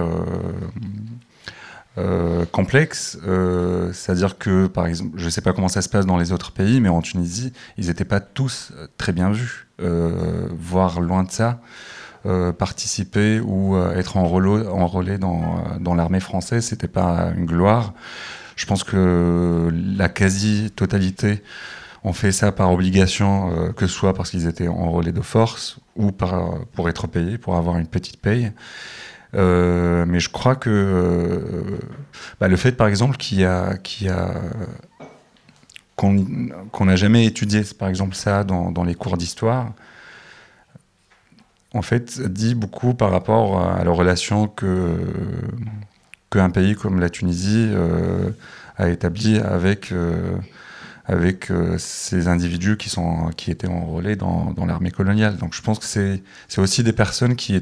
complexes. C'est-à-dire que, par exemple, je ne sais pas comment ça se passe dans les autres pays, mais en Tunisie, ils n'étaient pas tous très bien vus. Voire loin de ça, participer ou être enrôlé dans l'armée française, ce n'était pas une gloire. Je pense que la quasi-totalité on fait ça par obligation, que ce soit parce qu'ils étaient enrôlés de force ou pour être payés, pour avoir une petite paye. Mais je crois que le fait, par exemple, qu'on n'a jamais étudié, par exemple, ça dans les cours d'histoire, en fait, dit beaucoup par rapport à la relation qu'un pays comme la Tunisie a établie avec ces individus qui étaient enrôlés dans l'armée coloniale. Donc je pense que c'est aussi des personnes qui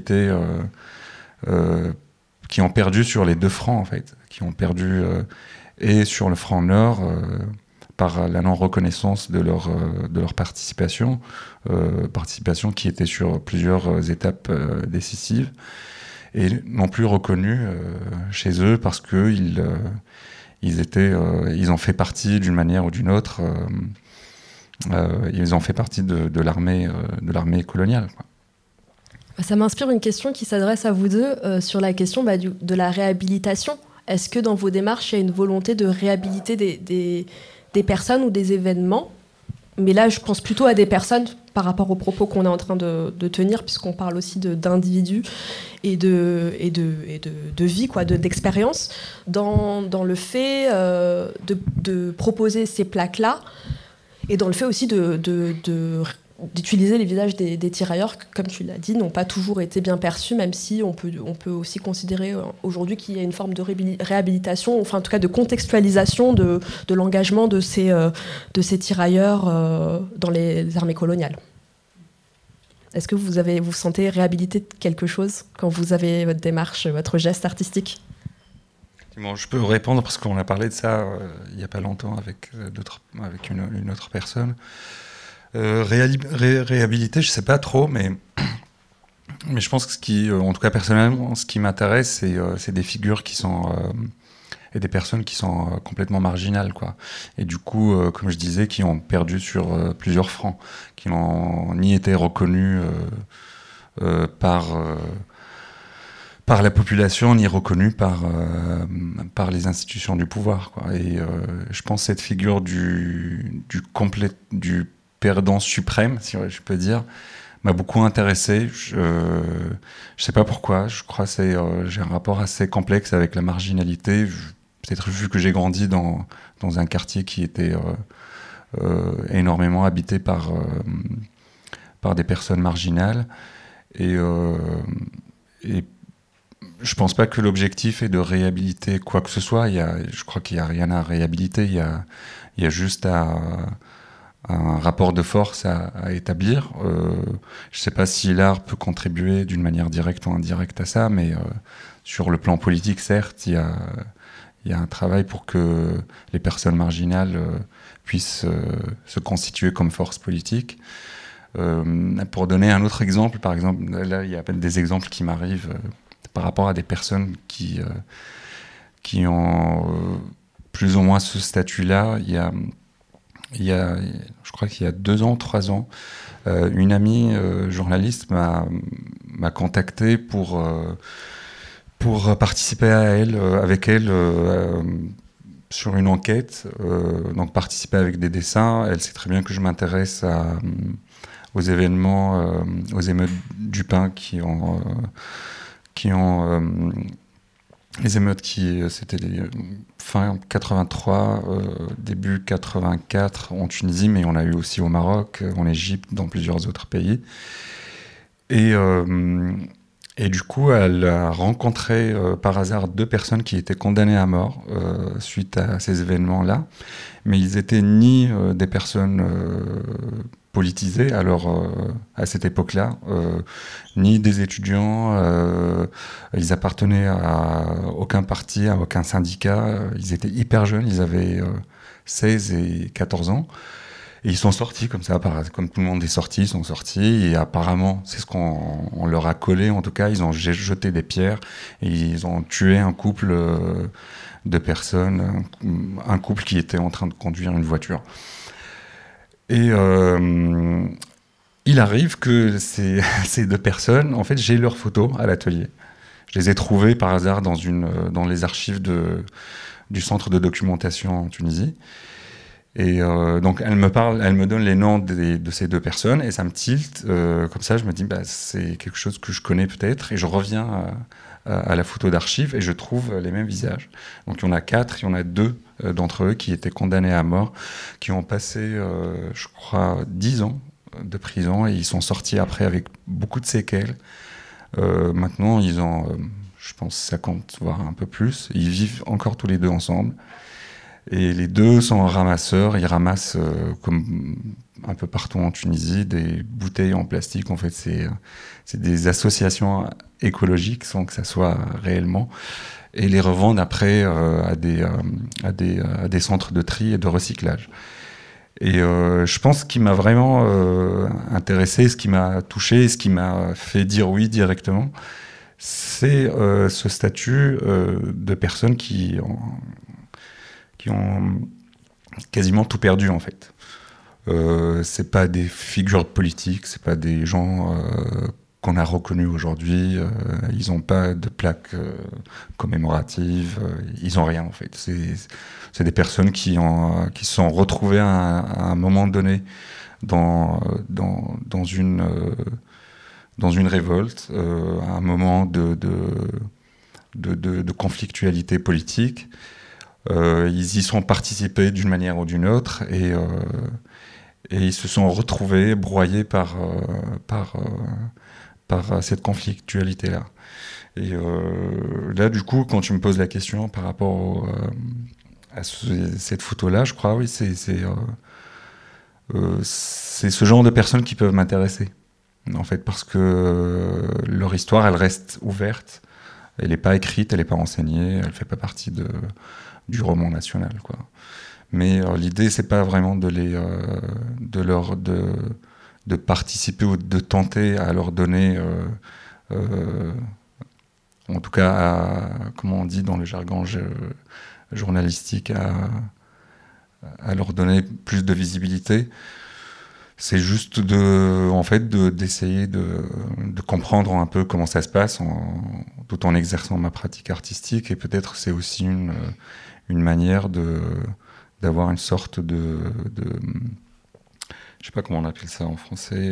ont perdu sur les deux fronts, en fait, qui ont perdu et sur le front nord par la non-reconnaissance de leur participation qui était sur plusieurs étapes décisives, et non plus reconnue chez eux parce qu'ils ont fait partie d'une manière ou d'une autre ils ont fait partie de l'armée coloniale, quoi. Ça m'inspire une question qui s'adresse à vous deux sur la question de la réhabilitation. Est-ce que dans vos démarches, il y a une volonté de réhabiliter des personnes ou des événements? Mais là, je pense plutôt à des personnes par rapport aux propos qu'on est en train de tenir, puisqu'on parle aussi d'individus et de vie, quoi, d'expérience, dans le fait de proposer ces plaques-là, et dans le fait aussi d'utiliser les visages des tirailleurs, qui, comme tu l'as dit, n'ont pas toujours été bien perçus, même si on peut aussi considérer aujourd'hui qu'il y a une forme de réhabilitation, enfin en tout cas de contextualisation de l'engagement de ces tirailleurs dans les armées coloniales. Est-ce que vous sentez réhabiliter quelque chose quand vous avez votre démarche, votre geste artistique? Bon, je peux répondre parce qu'on a parlé de ça il n'y a pas longtemps avec une autre personne. Réhabiliter, je sais pas trop, mais je pense que en tout cas personnellement, ce qui m'intéresse, c'est des figures qui sont et des personnes qui sont complètement marginales, quoi. Et du coup, comme je disais, qui ont perdu sur plusieurs fronts, qui n'ont ni été reconnus par la population, ni reconnus par les institutions du pouvoir, quoi. Et je pense que cette figure du perdant suprême, si je peux dire, m'a beaucoup intéressé. Je sais pas pourquoi. Je crois que j'ai un rapport assez complexe avec la marginalité. Peut-être vu que j'ai grandi dans un quartier qui était énormément habité par des personnes marginales. Et je pense pas que l'objectif est de réhabiliter quoi que ce soit. Je crois qu'il y a rien à réhabiliter. Il y a juste un rapport de force à établir. Je ne sais pas si l'art peut contribuer d'une manière directe ou indirecte à ça, mais sur le plan politique, certes, il y a un travail pour que les personnes marginales puissent se constituer comme force politique. Pour donner un autre exemple, par exemple, là, il y a des exemples qui m'arrivent par rapport à des personnes qui ont plus ou moins ce statut-là. Je crois qu'il y a 2 ans, 3 ans, une amie journaliste m'a contacté pour participer avec elle sur une enquête, donc participer avec des dessins. Elle sait très bien que je m'intéresse aux événements, aux émeutes du pain qui ont les émeutes c'était fin 83, début 84 en Tunisie, mais on a eu aussi au Maroc, en Égypte, dans plusieurs autres pays. Et du coup, elle a rencontré par hasard 2 personnes qui étaient condamnées à mort suite à ces événements-là. Mais ils étaient ni des personnes politisés à cette époque-là, ni des étudiants, ils appartenaient à aucun parti, à aucun syndicat, ils étaient hyper jeunes, ils avaient 16 et 14 ans, et ils sont sortis comme ça, comme tout le monde est sorti, ils sont sortis, et apparemment, c'est ce qu'on leur a collé, en tout cas, ils ont jeté des pierres, et ils ont tué un couple de personnes, un couple qui était en train de conduire une voiture. Et il arrive que ces 2 personnes, en fait, j'ai leurs photos à l'atelier. Je les ai trouvées par hasard dans les archives du centre de documentation en Tunisie. Et donc, elle me donne les noms de ces 2 personnes, et ça me tilte. Comme ça, je me dis, c'est quelque chose que je connais peut-être, et je reviens à la photo d'archives, et je trouve les mêmes visages. Donc, il y en a 4, il y en a 2 d'entre eux qui étaient condamnés à mort, qui ont passé, je crois, 10 ans de prison, et ils sont sortis après avec beaucoup de séquelles. Maintenant, ils ont, je pense, 50, voire un peu plus. Ils vivent encore tous les 2 ensemble. Et les 2 sont ramasseurs. Ils ramassent, comme un peu partout en Tunisie, des bouteilles en plastique. En fait, c'est des associations écologiques, sans que ça soit réellement, et les revendent après à des centres de tri et de recyclage. Et je pense ce qui m'a vraiment intéressé, ce qui m'a touché, ce qui m'a fait dire oui directement, c'est ce statut de personnes qui ont quasiment tout perdu, en fait. C'est pas des figures politiques, c'est pas des gens qu'on a reconnus aujourd'hui. Ils n'ont pas de plaques commémoratives. Ils ont rien en fait. C'est des personnes qui se sont retrouvées à un moment donné dans une révolte, à un moment de conflictualité politique. Ils y sont participés d'une manière ou d'une autre et ils se sont retrouvés broyés par cette conflictualité-là. Et là, du coup, quand tu me poses la question par rapport à cette photo-là, je crois, oui, c'est ce genre de personnes qui peuvent m'intéresser, en fait, parce que leur histoire, elle reste ouverte. Elle n'est pas écrite, elle n'est pas enseignée, elle ne fait pas partie du roman national, quoi. Mais l'idée, c'est pas vraiment de participer ou de tenter à leur donner, en tout cas, comment on dit dans le jargon journalistique, à leur donner plus de visibilité. C'est juste d'essayer de comprendre un peu comment ça se passe tout en exerçant ma pratique artistique, et peut-être c'est aussi une manière d'avoir une sorte de je sais pas comment on appelle ça en français,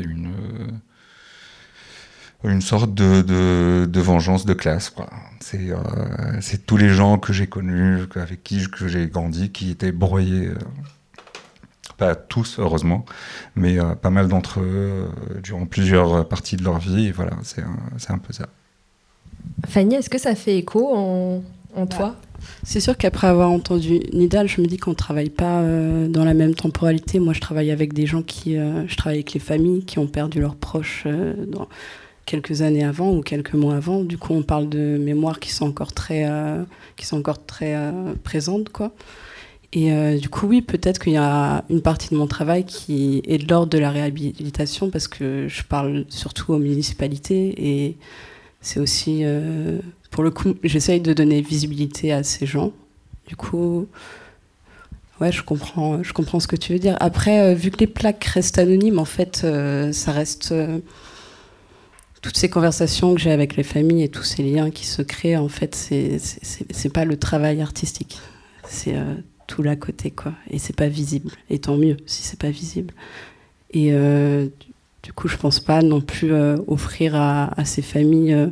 une sorte de vengeance de classe, quoi. C'est tous les gens que j'ai connus, avec qui j'ai grandi, qui étaient broyés, pas tous heureusement, mais pas mal d'entre eux durant plusieurs parties de leur vie, et voilà, c'est un peu ça. Fanny, est-ce que ça fait écho en toi ? C'est sûr qu'après avoir entendu Nidal, je me dis qu'on ne travaille pas dans la même temporalité. Moi, je travaille avec des gens je travaille avec les familles qui ont perdu leurs proches dans quelques années avant ou quelques mois avant. Du coup, on parle de mémoires qui sont encore très présentes, quoi. Et du coup, oui, peut-être qu'il y a une partie de mon travail qui est de l'ordre de la réhabilitation, parce que je parle surtout aux municipalités, et c'est aussi... pour le coup, j'essaye de donner visibilité à ces gens. Du coup, ouais, je comprends ce que tu veux dire. Après, vu que les plaques restent anonymes, en fait, ça reste... toutes ces conversations que j'ai avec les familles et tous ces liens qui se créent, en fait, c'est pas le travail artistique. C'est tout l'à côté, quoi. Et c'est pas visible. Et tant mieux si c'est pas visible. Et du coup, je pense pas non plus offrir à ces familles...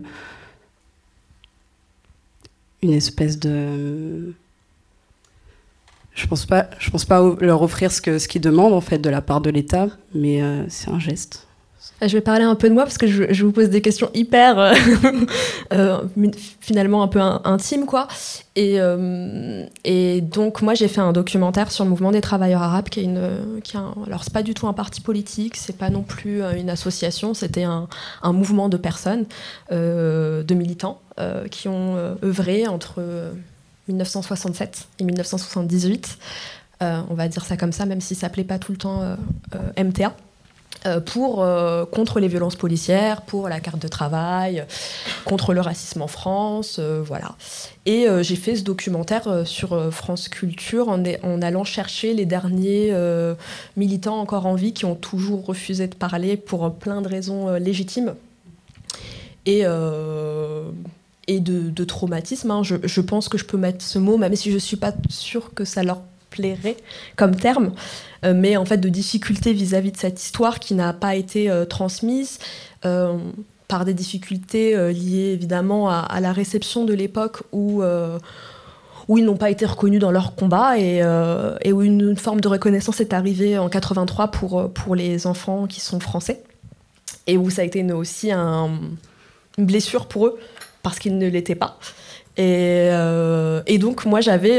une espèce de... Je pense pas leur offrir ce qu'ils demandent, en fait, de la part de l'État, mais c'est un geste. Je vais parler un peu de moi, parce que je vous pose des questions hyper, finalement un peu intimes, quoi. Et donc, moi, j'ai fait un documentaire sur le mouvement des travailleurs arabes, alors, c'est pas du tout un parti politique, c'est pas non plus une association, c'était un mouvement de personnes, de militants, qui ont œuvré entre 1967 et 1978, on va dire ça comme ça, même si ça s'appelait pas tout le temps MTA. Contre les violences policières, pour la carte de travail, contre le racisme en France, voilà. Et j'ai fait ce documentaire sur France Culture en allant chercher les derniers militants encore en vie qui ont toujours refusé de parler pour plein de raisons légitimes et de traumatisme, hein. Je pense que je peux mettre ce mot, même si je ne suis pas sûre que ça leur plairait comme terme, mais en fait de difficultés vis-à-vis de cette histoire qui n'a pas été transmise, par des difficultés liées évidemment à la réception de l'époque où ils n'ont pas été reconnus dans leur combat, et où une forme de reconnaissance est arrivée en 83 pour les enfants qui sont français, et où ça a été aussi une blessure pour eux parce qu'ils ne l'étaient pas. Et donc moi j'avais...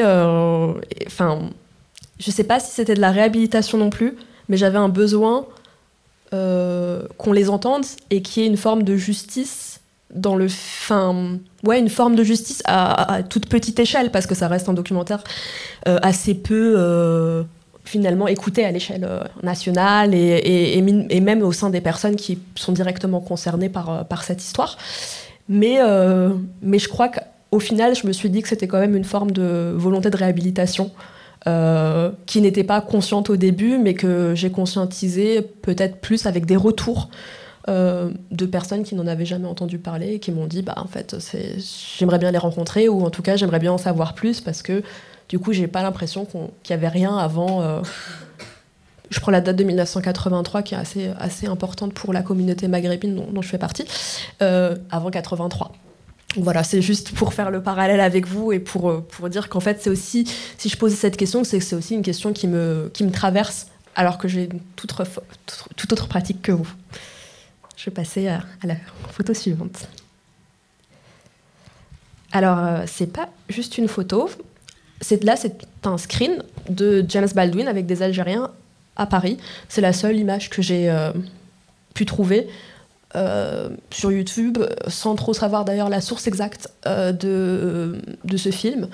je sais pas si c'était de la réhabilitation non plus, mais j'avais un besoin qu'on les entende et qu'il y ait une forme de justice une forme de justice à toute petite échelle, parce que ça reste un documentaire assez peu finalement écouté à l'échelle nationale et même au sein des personnes qui sont directement concernées par cette histoire. Mais je crois qu'au final, je me suis dit que c'était quand même une forme de volonté de réhabilitation qui n'étaient pas conscientes au début, mais que j'ai conscientisé peut-être plus avec des retours de personnes qui n'en avaient jamais entendu parler et qui m'ont dit en fait j'aimerais bien les rencontrer, ou en tout cas j'aimerais bien en savoir plus, parce que du coup j'ai pas l'impression qu'il y avait rien avant. Je prends la date de 1983 qui est assez importante pour la communauté maghrébine dont je fais partie, avant 83. Voilà, c'est juste pour faire le parallèle avec vous et pour dire qu'en fait c'est aussi, si je posais cette question, c'est que c'est aussi une question qui me traverse, alors que j'ai une toute autre pratique que vous. Je vais passer à la photo suivante. Alors, c'est pas juste une photo. C'est un screen de James Baldwin avec des Algériens à Paris. C'est la seule image que j'ai pu trouver sur YouTube, sans trop savoir d'ailleurs la source exacte de ce film.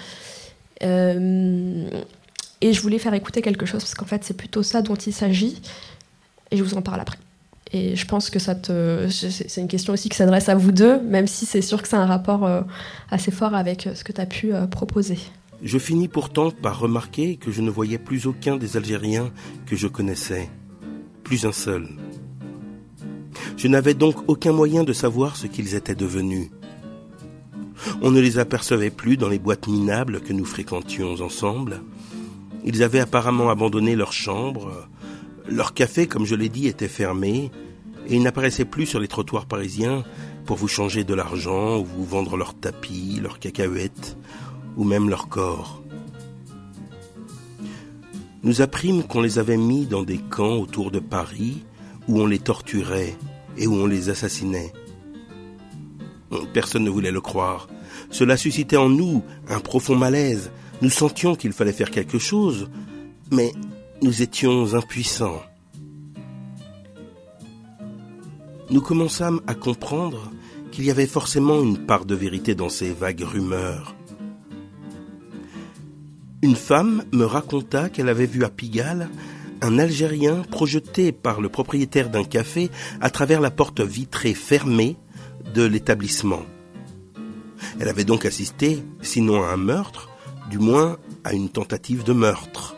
Et je voulais faire écouter quelque chose, parce qu'en fait, c'est plutôt ça dont il s'agit. Et je vous en parle après. Et je pense que c'est une question aussi qui s'adresse à vous deux, même si c'est sûr que c'est un rapport assez fort avec ce que tu as pu proposer. Je finis pourtant par remarquer que je ne voyais plus aucun des Algériens que je connaissais. Plus un seul. Je n'avais donc aucun moyen de savoir ce qu'ils étaient devenus. On ne les apercevait plus dans les boîtes minables que nous fréquentions ensemble. Ils avaient apparemment abandonné leur chambre. Leur café, comme je l'ai dit, était fermé, et ils n'apparaissaient plus sur les trottoirs parisiens pour vous changer de l'argent ou vous vendre leurs tapis, leurs cacahuètes, ou même leur corps. Nous apprîmes qu'on les avait mis dans des camps autour de Paris, où on les torturait et où on les assassinait. Personne ne voulait le croire. Cela suscitait en nous un profond malaise. Nous sentions qu'il fallait faire quelque chose, mais nous étions impuissants. Nous commençâmes à comprendre qu'il y avait forcément une part de vérité dans ces vagues rumeurs. Une femme me raconta qu'elle avait vu à Pigalle un Algérien projeté par le propriétaire d'un café à travers la porte vitrée fermée de l'établissement. Elle avait donc assisté, sinon à un meurtre, du moins à une tentative de meurtre.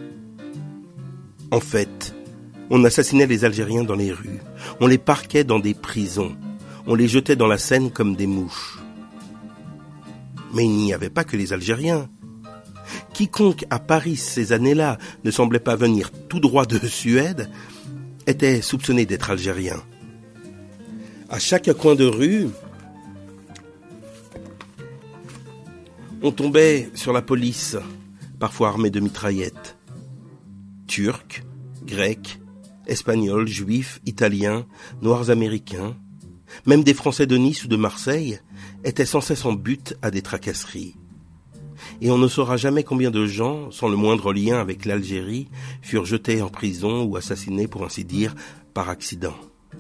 En fait, on assassinait les Algériens dans les rues, on les parquait dans des prisons, on les jetait dans la Seine comme des mouches. Mais il n'y avait pas que les Algériens. Quiconque à Paris ces années-là ne semblait pas venir tout droit de Suède était soupçonné d'être algérien. À chaque coin de rue, on tombait sur la police, parfois armée de mitraillettes. Turcs, Grecs, Espagnols, Juifs, Italiens, Noirs américains, même des Français de Nice ou de Marseille étaient sans cesse en butte à des tracasseries. Et on ne saura jamais combien de gens, sans le moindre lien avec l'Algérie, furent jetés en prison ou assassinés, pour ainsi dire, par accident.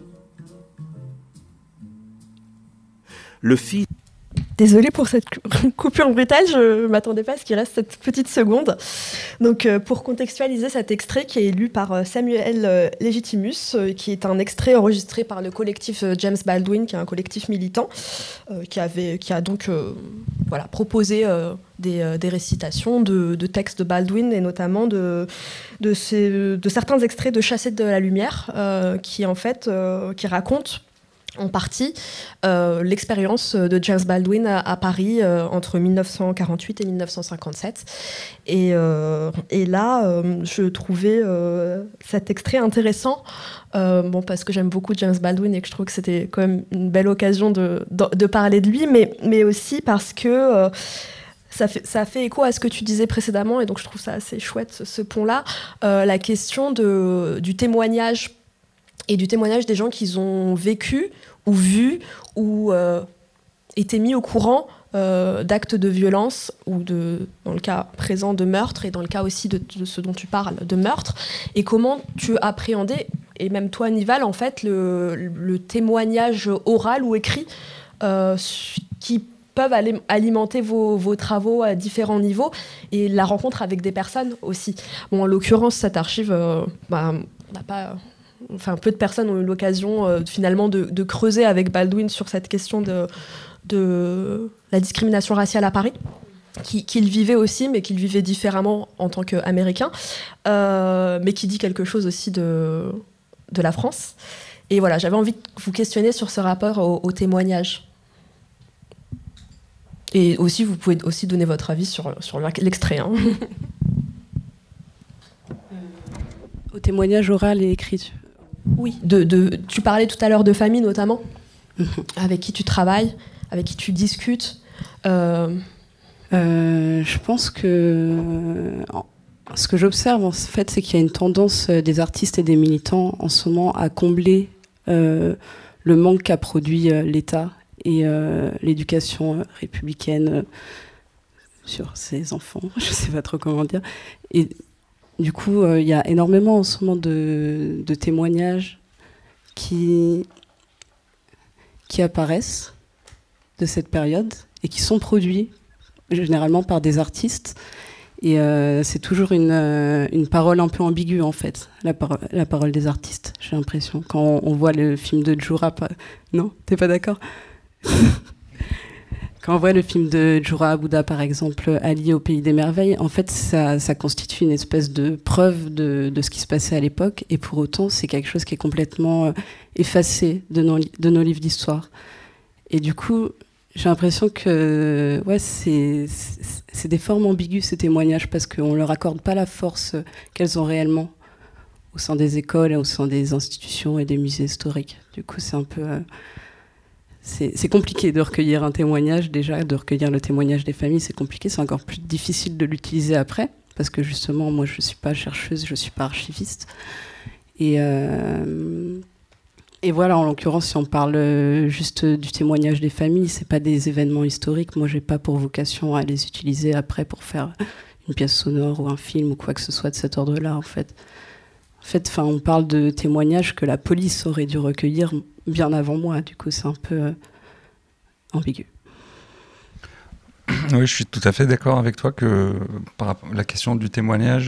Le fils... Désolée pour cette coupure brutale, je ne m'attendais pas à ce qu'il reste cette petite seconde. Donc, pour contextualiser cet extrait qui est lu par Samuel Legitimus, qui est un extrait enregistré par le collectif James Baldwin, qui est un collectif militant, qui a donc proposé des récitations de textes de Baldwin, et notamment de certains extraits de Chassé de la lumière, qui racontent en partie l'expérience de James Baldwin à Paris entre 1948 et 1957. Et là, je trouvais cet extrait intéressant, parce que j'aime beaucoup James Baldwin et que je trouve que c'était quand même une belle occasion de parler de lui, mais aussi parce que ça fait écho à ce que tu disais précédemment, et donc je trouve ça assez chouette, ce pont-là, la question du témoignage, et du témoignage des gens qu'ils ont vécu ou vu ou été mis au courant d'actes de violence, ou dans le cas présent de meurtre, et dans le cas aussi de ce dont tu parles, de meurtre, et comment tu appréhendais, et même toi Nival, en fait, le témoignage oral ou écrit qui peuvent alimenter vos travaux à différents niveaux, et la rencontre avec des personnes aussi. Bon, en l'occurrence, cette archive, on n'a pas... Enfin, peu de personnes ont eu l'occasion finalement de creuser avec Baldwin sur cette question de la discrimination raciale à Paris, qu'il vivait aussi, mais qu'il vivait différemment en tant qu'Américain, mais qui dit quelque chose aussi de la France. Et voilà, j'avais envie de vous questionner sur ce rapport au témoignage. Et aussi, vous pouvez aussi donner votre avis sur l'extrait. Hein. Au témoignage oral et écrit. Oui, tu parlais tout à l'heure de famille notamment, avec qui tu travailles, avec qui tu discutes. Je pense que ce que j'observe en fait, c'est qu'il y a une tendance des artistes et des militants en ce moment à combler le manque qu'a produit l'État et l'éducation républicaine sur ses enfants, je sais pas trop comment dire. Et du coup, il y a énormément en ce moment de témoignages qui apparaissent de cette période et qui sont produits généralement par des artistes. Et c'est toujours une parole un peu ambiguë, en fait, la parole des artistes, j'ai l'impression. Quand on voit le film de Djoura... Non, t'es pas d'accord? Quand on voit le film de Djoura Habouda, par exemple, Ali au Pays des Merveilles, en fait, ça constitue une espèce de preuve de ce qui se passait à l'époque. Et pour autant, c'est quelque chose qui est complètement effacé de nos livres d'histoire. Et du coup... J'ai l'impression que c'est des formes ambiguës, ces témoignages, parce qu'on ne leur accorde pas la force qu'elles ont réellement au sein des écoles et au sein des institutions et des musées historiques. Du coup, c'est un peu... c'est compliqué de recueillir un témoignage, déjà, de recueillir le témoignage des familles, c'est compliqué, c'est encore plus difficile de l'utiliser après, parce que justement, moi, je ne suis pas chercheuse, je ne suis pas archiviste. Et voilà, en l'occurrence, si on parle juste du témoignage des familles, c'est pas des événements historiques. Moi, j'ai pas pour vocation à les utiliser après pour faire une pièce sonore ou un film ou quoi que ce soit de cet ordre-là, en fait. On parle de témoignages que la police aurait dû recueillir bien avant moi. Du coup, c'est un peu ambigu. Oui, je suis tout à fait d'accord avec toi que par rapport à la question du témoignage,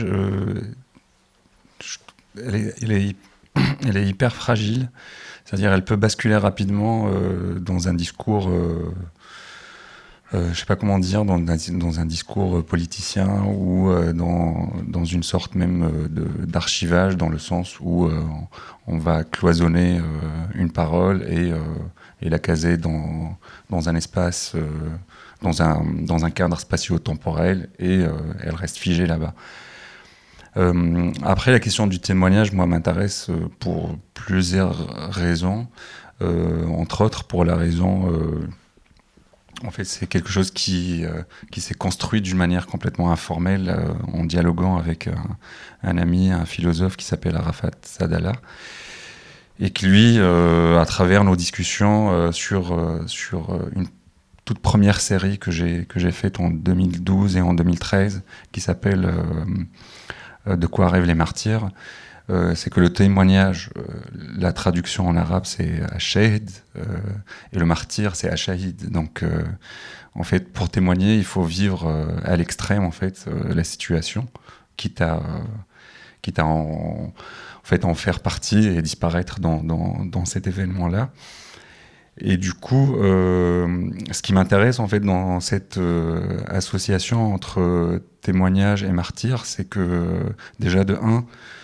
elle est hyper fragile. C'est-à-dire, elle peut basculer rapidement dans un discours, je ne sais pas comment dire, dans un discours politicien ou dans une sorte même d'archivage, dans le sens où on va cloisonner une parole et la caser dans un espace, dans un cadre spatio-temporel, et elle reste figée là-bas. Après, la question du témoignage, moi, m'intéresse pour plusieurs raisons. Entre autres, pour la raison... en fait, c'est quelque chose qui s'est construit d'une manière complètement informelle, en dialoguant avec un ami, un philosophe qui s'appelle Arafat Sadallah, et qui, lui, à travers nos discussions sur une toute première série que j'ai faite en 2012 et en 2013, qui s'appelle... De quoi rêvent les martyrs, c'est que le témoignage, la traduction en arabe c'est Ashahid, et le martyr c'est Ashahid. Donc en fait, pour témoigner, il faut vivre à l'extrême en fait la situation, quitte à en faire partie et disparaître dans cet événement-là. Et du coup, ce qui m'intéresse en fait dans cette association entre témoignage et martyr, c'est que déjà de un,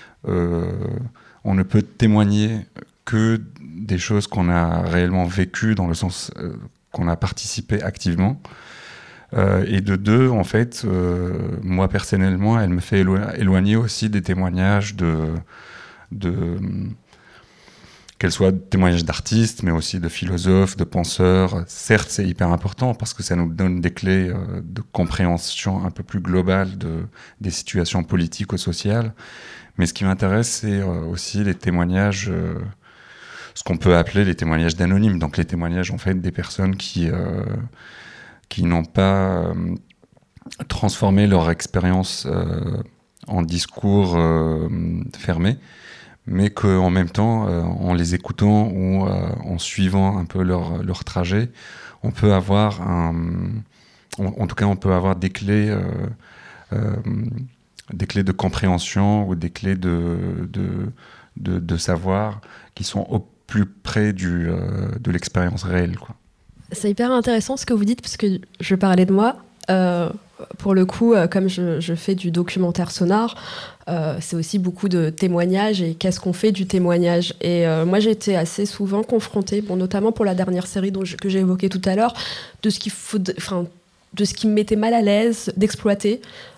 on ne peut témoigner que des choses qu'on a réellement vécues, dans le sens qu'on a participé activement. Et de deux, en fait, moi personnellement, elle me fait éloigner aussi des témoignages qu'elles soient témoignages d'artistes, mais aussi de philosophes, de penseurs. Certes, c'est hyper important parce que ça nous donne des clés de compréhension un peu plus globale des situations politiques ou sociales. Mais ce qui m'intéresse, c'est aussi les témoignages, ce qu'on peut appeler les témoignages d'anonymes. Donc les témoignages, en fait, des personnes qui n'ont pas transformé leur expérience en discours fermé, mais qu'en même temps, en les écoutant ou en suivant un peu leur trajet, on peut avoir en tout cas, on peut avoir des clés de compréhension ou des clés de savoir qui sont au plus près de l'expérience réelle, quoi. C'est hyper intéressant ce que vous dites, parce que je parlais de moi, Pour le coup, comme je fais du documentaire sonore, c'est aussi beaucoup de témoignages et qu'est-ce qu'on fait du témoignage. Et moi, j'ai été assez souvent confrontée, notamment pour la dernière série que j'ai évoquée tout à l'heure, de ce qui me mettait mal à l'aise d'exploiter.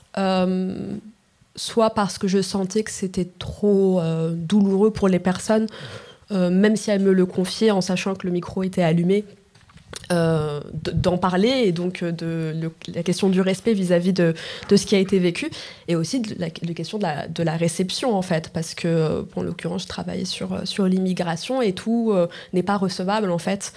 Soit parce que je sentais que c'était trop douloureux pour les personnes, même si elles me le confiaient en sachant que le micro était allumé, d'en parler, et donc la question du respect vis-à-vis de ce qui a été vécu, et aussi la question de la réception, en fait, parce que, en l'occurrence, je travaillais sur l'immigration, et tout n'est pas recevable, en fait,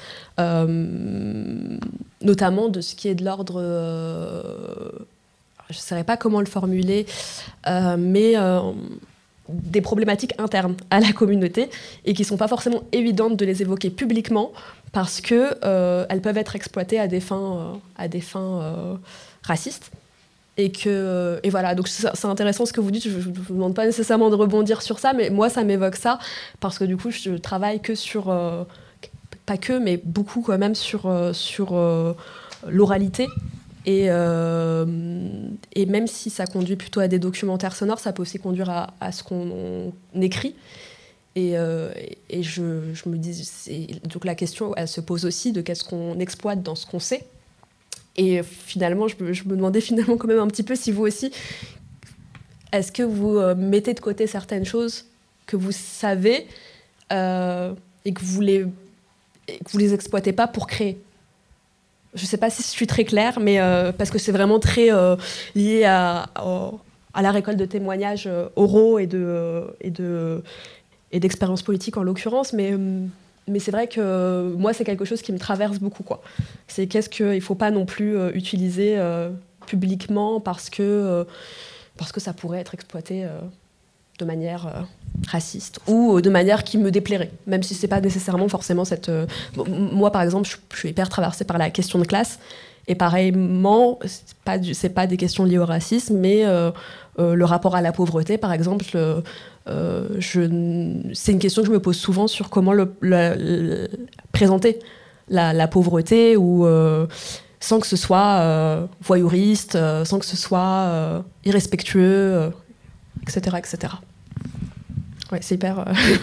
notamment de ce qui est de l'ordre... je ne saurais pas comment le formuler, mais des problématiques internes à la communauté et qui ne sont pas forcément évidentes de les évoquer publiquement parce qu'elles peuvent être exploitées à des fins racistes. Et voilà, donc c'est intéressant ce que vous dites, je ne vous demande pas nécessairement de rebondir sur ça, mais moi ça m'évoque ça parce que du coup je travaille que sur, pas que, mais beaucoup quand même sur l'oralité. Et même si ça conduit plutôt à des documentaires sonores, ça peut aussi conduire à ce qu'on écrit. Et je me dis, donc la question, elle se pose aussi de qu'est-ce qu'on exploite dans ce qu'on sait. Et finalement, je me demandais finalement quand même un petit peu si vous aussi, est-ce que vous mettez de côté certaines choses que vous savez et que vous les exploitez pas pour créer. Je ne sais pas si je suis très claire, mais parce que c'est vraiment très lié à la récolte de témoignages oraux et d'expériences politiques en l'occurrence, mais c'est vrai que moi, c'est quelque chose qui me traverse beaucoup, quoi. C'est qu'est-ce qu'il ne faut pas non plus utiliser publiquement parce que ça pourrait être exploité de manière raciste ou de manière qui me déplairait, même si ce n'est pas nécessairement forcément cette... Moi, par exemple, je suis hyper traversée par la question de classe, et pareillement, c'est pas des questions liées au racisme, mais le rapport à la pauvreté, par exemple, c'est une question que je me pose souvent sur comment présenter la pauvreté, ou sans que ce soit voyeuriste, sans que ce soit irrespectueux, etc., etc. Ouais, c'est hyper...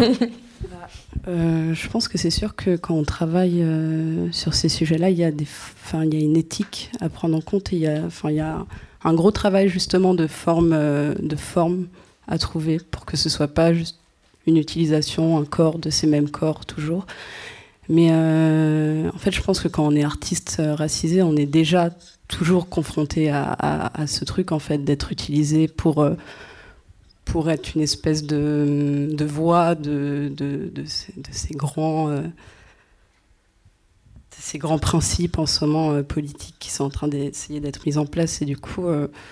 je pense que c'est sûr que quand on travaille sur ces sujets-là, il y a une éthique à prendre en compte, et il y a un gros travail justement de forme à trouver pour que ce soit pas juste une utilisation, un corps de ces mêmes corps toujours. Mais en fait, je pense que quand on est artiste racisé, on est déjà toujours confronté à ce truc, en fait, d'être utilisé pour être une espèce de voix de ces grands principes en ce moment politiques qui sont en train d'essayer d'être mis en place. Et du coup,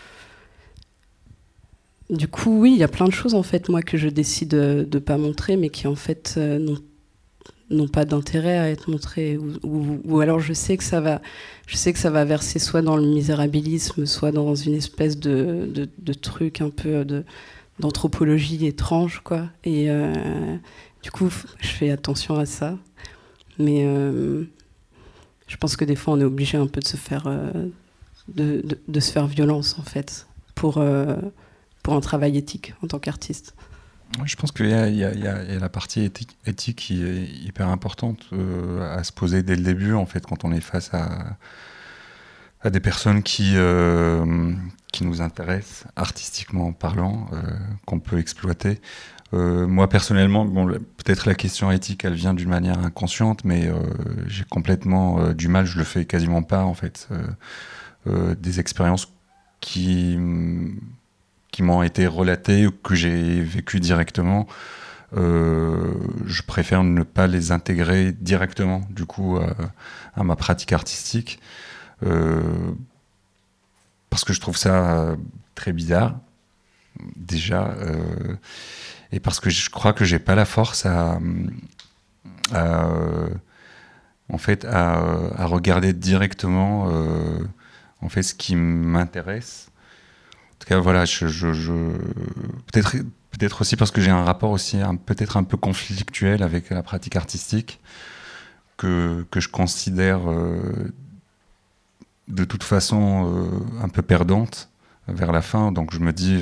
oui, il y a plein de choses en fait, moi, que je décide de pas montrer, mais qui en fait n'ont pas d'intérêt à être montrées. Ou alors je sais que ça va verser soit dans le misérabilisme, soit dans une espèce de truc un peu d'anthropologie étrange, quoi. Et du coup, je fais attention à ça. Mais je pense que des fois, on est obligé un peu de se faire violence, en fait, pour un travail éthique en tant qu'artiste. Je pense qu'il y a la partie éthique qui est hyper importante à se poser dès le début, en fait, quand on est face à des personnes qui nous intéressent, artistiquement parlant, qu'on peut exploiter. Moi, personnellement, peut-être la question éthique, elle vient d'une manière inconsciente, mais j'ai complètement du mal, je le fais quasiment pas, en fait. Des expériences qui m'ont été relatées ou que j'ai vécues directement, je préfère ne pas les intégrer directement, du coup, à ma pratique artistique. Parce que je trouve ça très bizarre, déjà, et parce que je crois que j'ai pas la force à regarder directement en fait ce qui m'intéresse. En tout cas, voilà, peut-être aussi parce que j'ai un rapport aussi peut-être un peu conflictuel avec la pratique artistique, que je considère de toute façon un peu perdante vers la fin, donc je me dis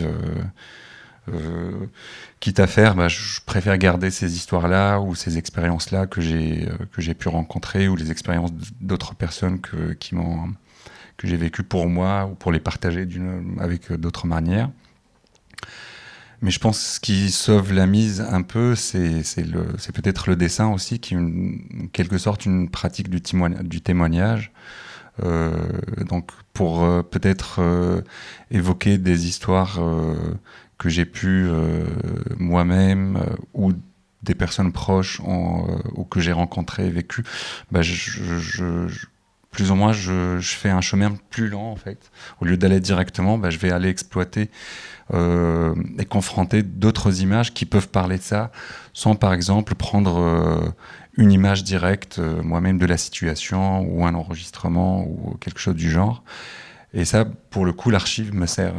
quitte à faire, je préfère garder ces histoires-là ou ces expériences-là que j'ai pu rencontrer, ou les expériences d'autres personnes que j'ai vécues pour moi, ou pour les partager avec d'autres manières. Mais je pense que ce qui sauve la mise un peu, c'est peut-être le dessin aussi, qui est en quelque sorte une pratique du témoignage. Donc pour peut-être évoquer des histoires que j'ai pu moi-même ou des personnes proches ou que j'ai rencontrées et vécues, plus ou moins je fais un chemin plus lent en fait. Au lieu d'aller directement, je vais aller exploiter et confronter d'autres images qui peuvent parler de ça, sans par exemple prendre une image directe moi-même de la situation, ou un enregistrement ou quelque chose du genre. Et ça, pour le coup, l'archive me sert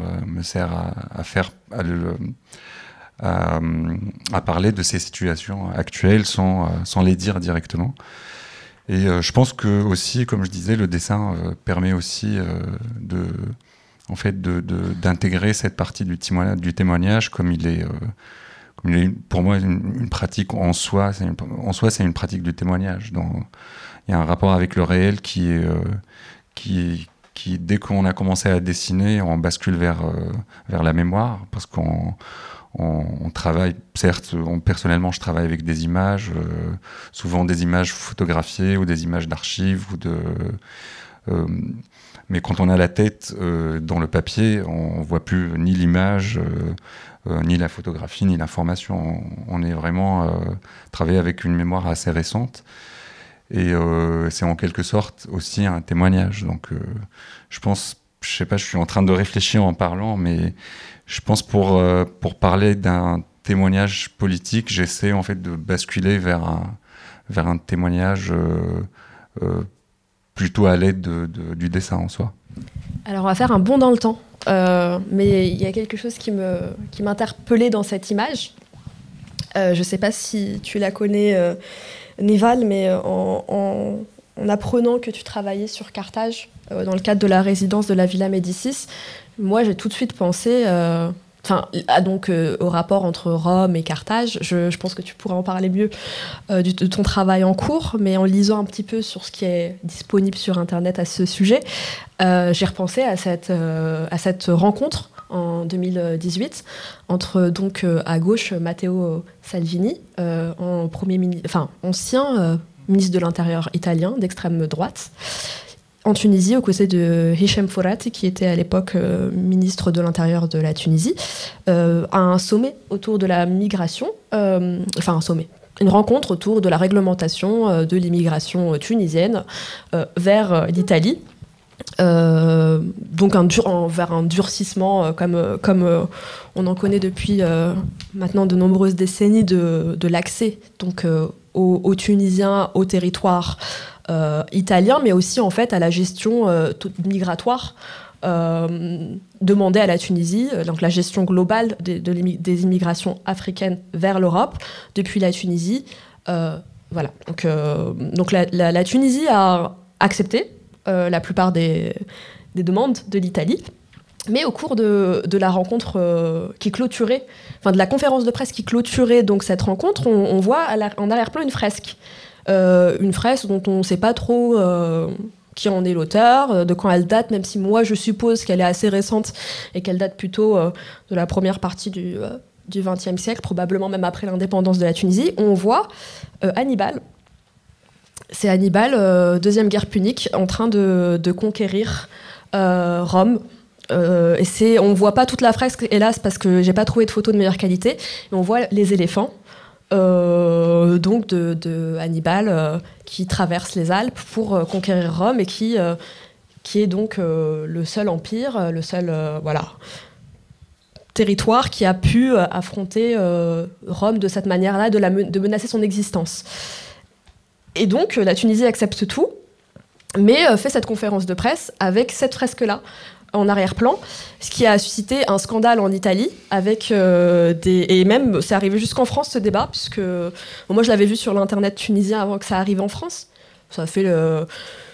à parler de ces situations actuelles sans les dire directement. Et je pense que aussi, comme je disais, le dessin permet aussi d'intégrer cette partie du témoignage comme il est pour moi une pratique en soi. C'est une pratique du témoignage. Il y a un rapport avec le réel qui dès qu'on a commencé à dessiner, on bascule vers la mémoire, parce qu'on travaille, certes, personnellement je travaille avec des images, souvent des images photographiées ou des images d'archives, mais quand on a la tête dans le papier, on ne voit plus ni l'image, ni la photographie, ni l'information. On est vraiment travaillé avec une mémoire assez récente. Et c'est en quelque sorte aussi un témoignage. Donc je pense, je sais pas, je suis en train de réfléchir en parlant, mais je pense pour parler d'un témoignage politique, j'essaie en fait de basculer vers un témoignage plutôt à l'aide du dessin en soi. Alors on va faire un bond dans le temps, mais il y a quelque chose qui m'interpellait dans cette image. Je sais pas si tu la connais, Neval, mais en apprenant que tu travaillais sur Carthage dans le cadre de la résidence de la Villa Médicis, moi j'ai tout de suite pensé au rapport entre Rome et Carthage. Je pense que tu pourras en parler mieux de ton travail en cours, mais en lisant un petit peu sur ce qui est disponible sur Internet à ce sujet, j'ai repensé à cette rencontre en 2018 entre donc à gauche Matteo Salvini, ancien ministre de l'Intérieur italien d'extrême droite, en Tunisie, aux côtés de Hichem Fourati, qui était à l'époque ministre de l'Intérieur de la Tunisie, à un sommet autour de la migration, une rencontre autour de la réglementation de l'immigration tunisienne vers l'Italie. Donc vers un durcissement comme on en connaît depuis maintenant de nombreuses décennies de l'accès donc aux Tunisiens au territoire italien, mais aussi en fait à la gestion migratoire demandée à la Tunisie, donc la gestion globale des immigrations africaines vers l'Europe depuis la Tunisie. Voilà. Donc la Tunisie a accepté la plupart des demandes de l'Italie. Mais au cours de la rencontre qui clôturait, de la conférence de presse qui clôturait donc cette rencontre, on voit en arrière-plan une fresque. Une fresque dont on ne sait pas trop qui en est l'auteur, de quand elle date, même si moi je suppose qu'elle est assez récente et qu'elle date plutôt de la première partie du XXe siècle, probablement même après l'indépendance de la Tunisie. On voit Hannibal. C'est Hannibal, Deuxième Guerre punique, en train de conquérir Rome. Et on voit pas toute la fresque, hélas, parce que j'ai pas trouvé de photos de meilleure qualité. Mais on voit les éléphants, donc de Hannibal, qui traverse les Alpes pour conquérir Rome et qui est donc le seul empire, le seul territoire qui a pu affronter Rome de cette manière-là, de menacer son existence. Et donc, la Tunisie accepte tout, mais fait cette conférence de presse avec cette fresque-là en arrière-plan, ce qui a suscité un scandale en Italie, avec et même, c'est arrivé jusqu'en France, ce débat, puisque moi, je l'avais vu sur l'Internet tunisien avant que ça arrive en France. Ça a fait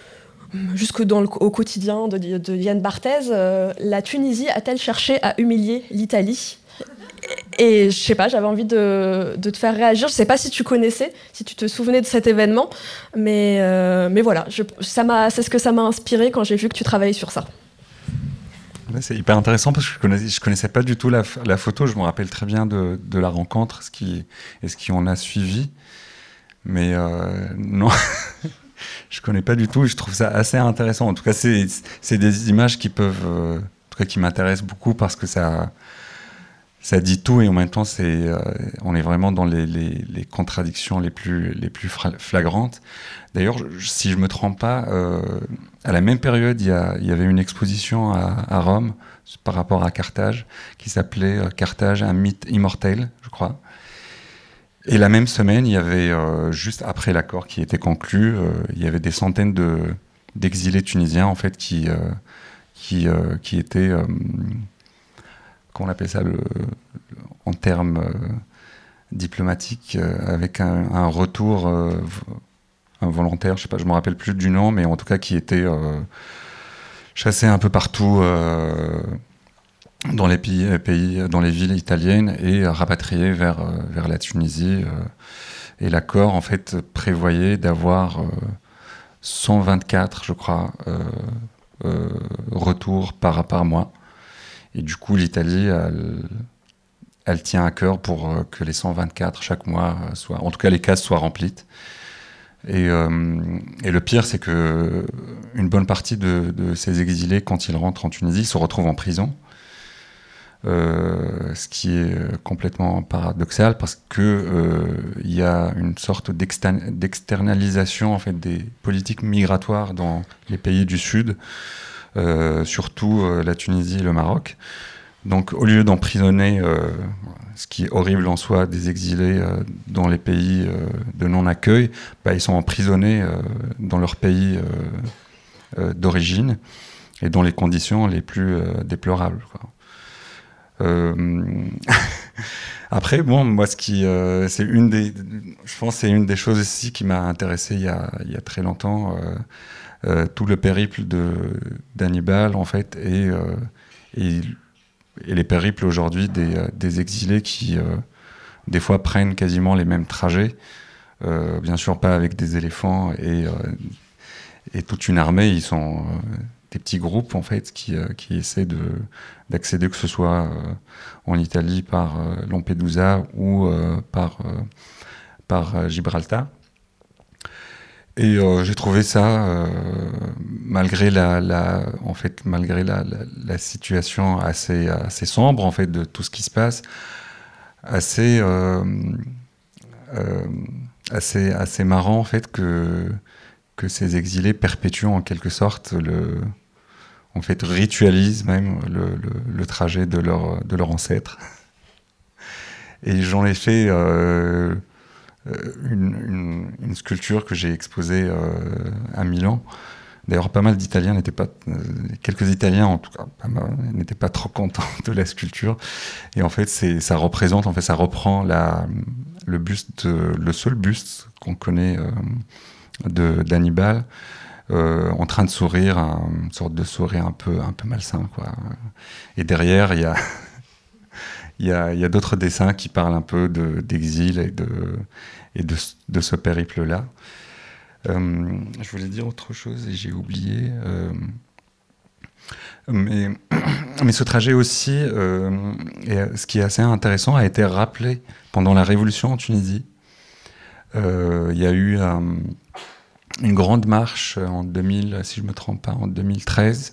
jusque au quotidien de Yann Barthès, la Tunisie a-t-elle cherché à humilier l'Italie ? Et je sais pas, j'avais envie de te faire réagir. Je sais pas si tu connaissais, si tu te souvenais de cet événement, mais voilà, c'est ce que ça m'a inspiré quand j'ai vu que tu travaillais sur ça. Ouais, c'est hyper intéressant parce que je connaissais pas du tout la photo. Je me rappelle très bien de la rencontre, ce qui en a suivi. Mais non, je connais pas du tout. Je trouve ça assez intéressant. En tout cas, c'est des images qui peuvent, en tout cas, qui m'intéressent beaucoup parce que ça dit tout et en même temps, on est vraiment dans les contradictions les plus flagrantes. D'ailleurs, si je me trompe pas, à la même période, il y avait une exposition à Rome par rapport à Carthage qui s'appelait Carthage, un mythe immortel, je crois. Et la même semaine, il y avait, juste après l'accord qui était conclu, il y avait des centaines d'exilés tunisiens en fait qui étaient, comment on appelle ça en termes diplomatiques, avec un retour involontaire, je sais pas, je me rappelle plus du nom, mais en tout cas qui étaient chassés un peu partout dans les pays, dans les villes italiennes et rapatriés vers la Tunisie. Et l'accord, en fait, prévoyait d'avoir 124, je crois, retours par mois. Et du coup, l'Italie, elle tient à cœur pour que les 124 chaque mois soient, en tout cas, les cases soient remplies. Et le pire, c'est que une bonne partie de ces exilés, quand ils rentrent en Tunisie, se retrouvent en prison. Ce qui est complètement paradoxal parce que il y a une sorte d'externalisation en fait des politiques migratoires dans les pays du Sud, surtout la Tunisie et le Maroc. Donc au lieu d'emprisonner, ce qui est horrible en soi, des exilés dans les pays de non-accueil, ils sont emprisonnés dans leur pays d'origine et dans les conditions les plus déplorables, quoi. Après, bon, moi, je pense, c'est une des choses aussi qui m'a intéressé il y a très longtemps, tout le périple d'Hannibal, en fait, et les périples aujourd'hui des exilés qui, des fois, prennent quasiment les mêmes trajets, bien sûr pas avec des éléphants et toute une armée, ils sont des petits groupes en fait qui essaient d'accéder, que ce soit en Italie par Lampedusa ou par Gibraltar. Et j'ai trouvé ça, malgré malgré la situation assez sombre en fait de tout ce qui se passe, assez marrant en fait que ces exilés perpétuent en quelque sorte ritualisent même le trajet de leur ancêtre. Et j'en ai fait une sculpture que j'ai exposée à Milan. D'ailleurs, pas mal d'Italiens quelques Italiens en tout cas, n'étaient pas trop contents de la sculpture. Et en fait, ça reprend le seul buste qu'on connaît d'Hannibal, en train de sourire, une sorte de sourire un peu malsain, quoi. Et derrière, il y a d'autres dessins qui parlent un peu d'exil et de ce périple-là. Je voulais dire autre chose et j'ai oublié. Mais ce trajet aussi, ce qui est assez intéressant, a été rappelé pendant la Révolution en Tunisie. Il y a eu une grande marche en 2000, si je me trompe pas, en 2013,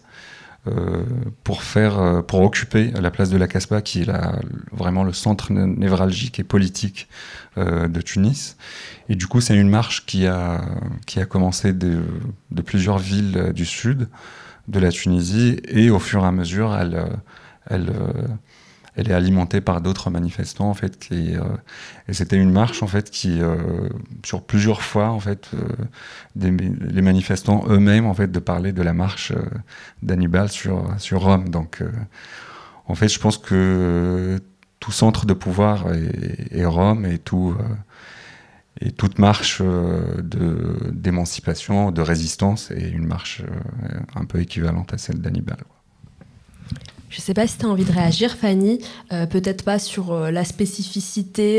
pour occuper la place de la Casbah, qui est vraiment le centre névralgique et politique de Tunis. Et du coup, c'est une marche qui a commencé de plusieurs villes du sud de la Tunisie, et au fur et à mesure, elle est alimentée par d'autres manifestants en fait, et c'était une marche en fait qui sur plusieurs fois en fait les manifestants eux-mêmes en fait de parler de la marche d'Hannibal sur Rome. Donc en fait je pense que tout centre de pouvoir est Rome, et tout Et toute marche d'émancipation, de résistance est une marche un peu équivalente à celle d'Hannibal. Je ne sais pas si tu as envie de réagir, Fanny, peut-être pas sur la spécificité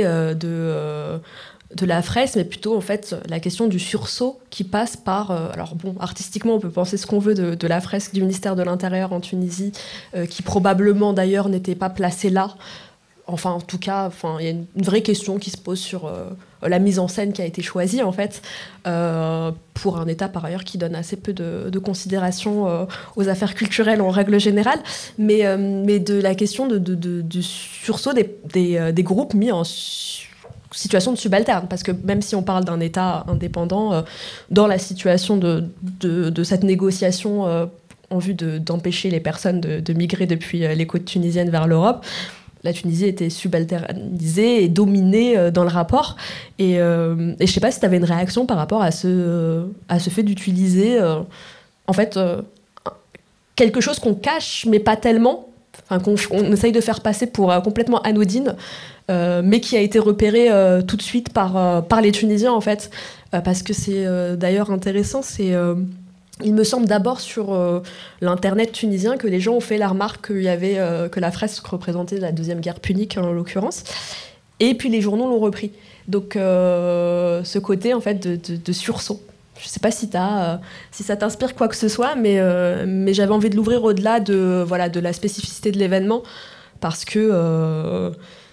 de la fresque, mais plutôt en fait la question du sursaut qui passe par... alors bon, artistiquement, on peut penser ce qu'on veut de la fresque du ministère de l'Intérieur en Tunisie, qui probablement d'ailleurs n'était pas placée là. Enfin, en tout cas, il y a une vraie question qui se pose sur la mise en scène qui a été choisie, en fait, pour un État, par ailleurs, qui donne assez peu de considération aux affaires culturelles en règle générale, mais de la question du sursaut des groupes mis en situation de subalterne, parce que même si on parle d'un État indépendant, dans la situation de cette négociation en vue d'empêcher les personnes de migrer depuis les côtes tunisiennes vers l'Europe, la Tunisie était subalternisée et dominée dans le rapport. Et je ne sais pas si tu avais une réaction par rapport à ce fait d'utiliser en fait, quelque chose qu'on cache, mais pas tellement, qu'on essaye de faire passer pour complètement anodine, mais qui a été repéré tout de suite par les Tunisiens, en fait. Parce que c'est d'ailleurs intéressant, il me semble d'abord sur l'internet tunisien que les gens ont fait la remarque qu'il y avait que la fresque représentait la deuxième guerre punique en l'occurrence, et puis les journaux l'ont repris. Donc ce côté en fait de sursaut. Je ne sais pas si ça t'inspire quoi que ce soit, mais j'avais envie de l'ouvrir au-delà de la spécificité de l'événement parce que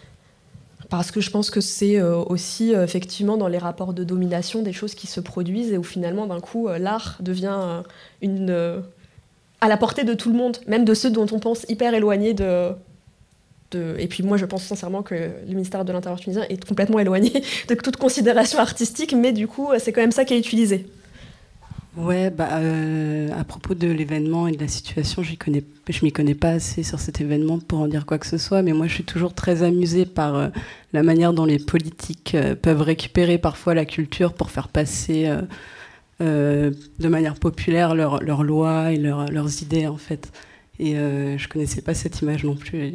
je pense que c'est aussi effectivement dans les rapports de domination des choses qui se produisent et où finalement d'un coup l'art devient à la portée de tout le monde, même de ceux dont on pense hyper éloignés et puis moi je pense sincèrement que le ministère de l'Intérieur tunisien est complètement éloigné de toute considération artistique, mais du coup c'est quand même ça qui est utilisé. Ouais, à propos de l'événement et de la situation, je m'y connais pas assez sur cet événement pour en dire quoi que ce soit, mais moi je suis toujours très amusée par la manière dont les politiques peuvent récupérer parfois la culture pour faire passer de manière populaire leurs lois et leurs idées, en fait. Et je connaissais pas cette image non plus.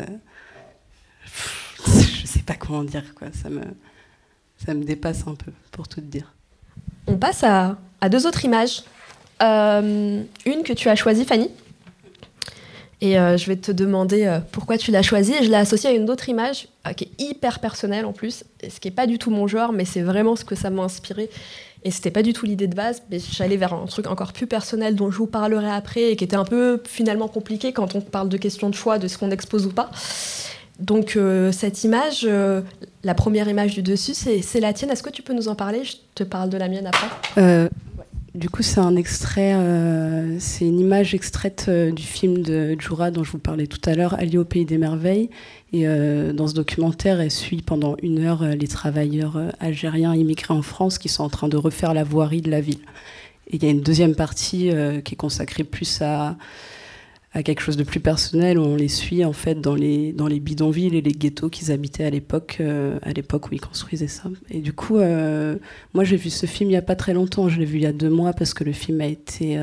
Je sais pas comment dire, quoi. Ça me dépasse un peu, pour tout te dire. On passe à deux autres images. Une que tu as choisie, Fanny. Et je vais te demander pourquoi tu l'as choisie. Et je l'ai associée à une autre image qui est hyper personnelle en plus, et ce qui n'est pas du tout mon genre, mais c'est vraiment ce que ça m'a inspiré. Et ce n'était pas du tout l'idée de base, mais j'allais vers un truc encore plus personnel dont je vous parlerai après et qui était un peu finalement compliqué quand on parle de questions de choix, de ce qu'on expose ou pas. Donc cette image, la première image du dessus, c'est la tienne. Est-ce que tu peux nous en parler ? Je te parle de la mienne après. Du coup, c'est un extrait, c'est une image extraite du film de Djoura dont je vous parlais tout à l'heure, Ali au pays des merveilles. Et dans ce documentaire, elle suit pendant 1 heure les travailleurs algériens immigrés en France qui sont en train de refaire la voirie de la ville. Et il y a une deuxième partie qui est consacrée plus à quelque chose de plus personnel, où on les suit en fait dans les bidonvilles et les ghettos qu'ils habitaient à l'époque où ils construisaient ça. Et du coup, moi j'ai vu ce film il y a pas très longtemps, je l'ai vu il y a 2 mois parce que le film a été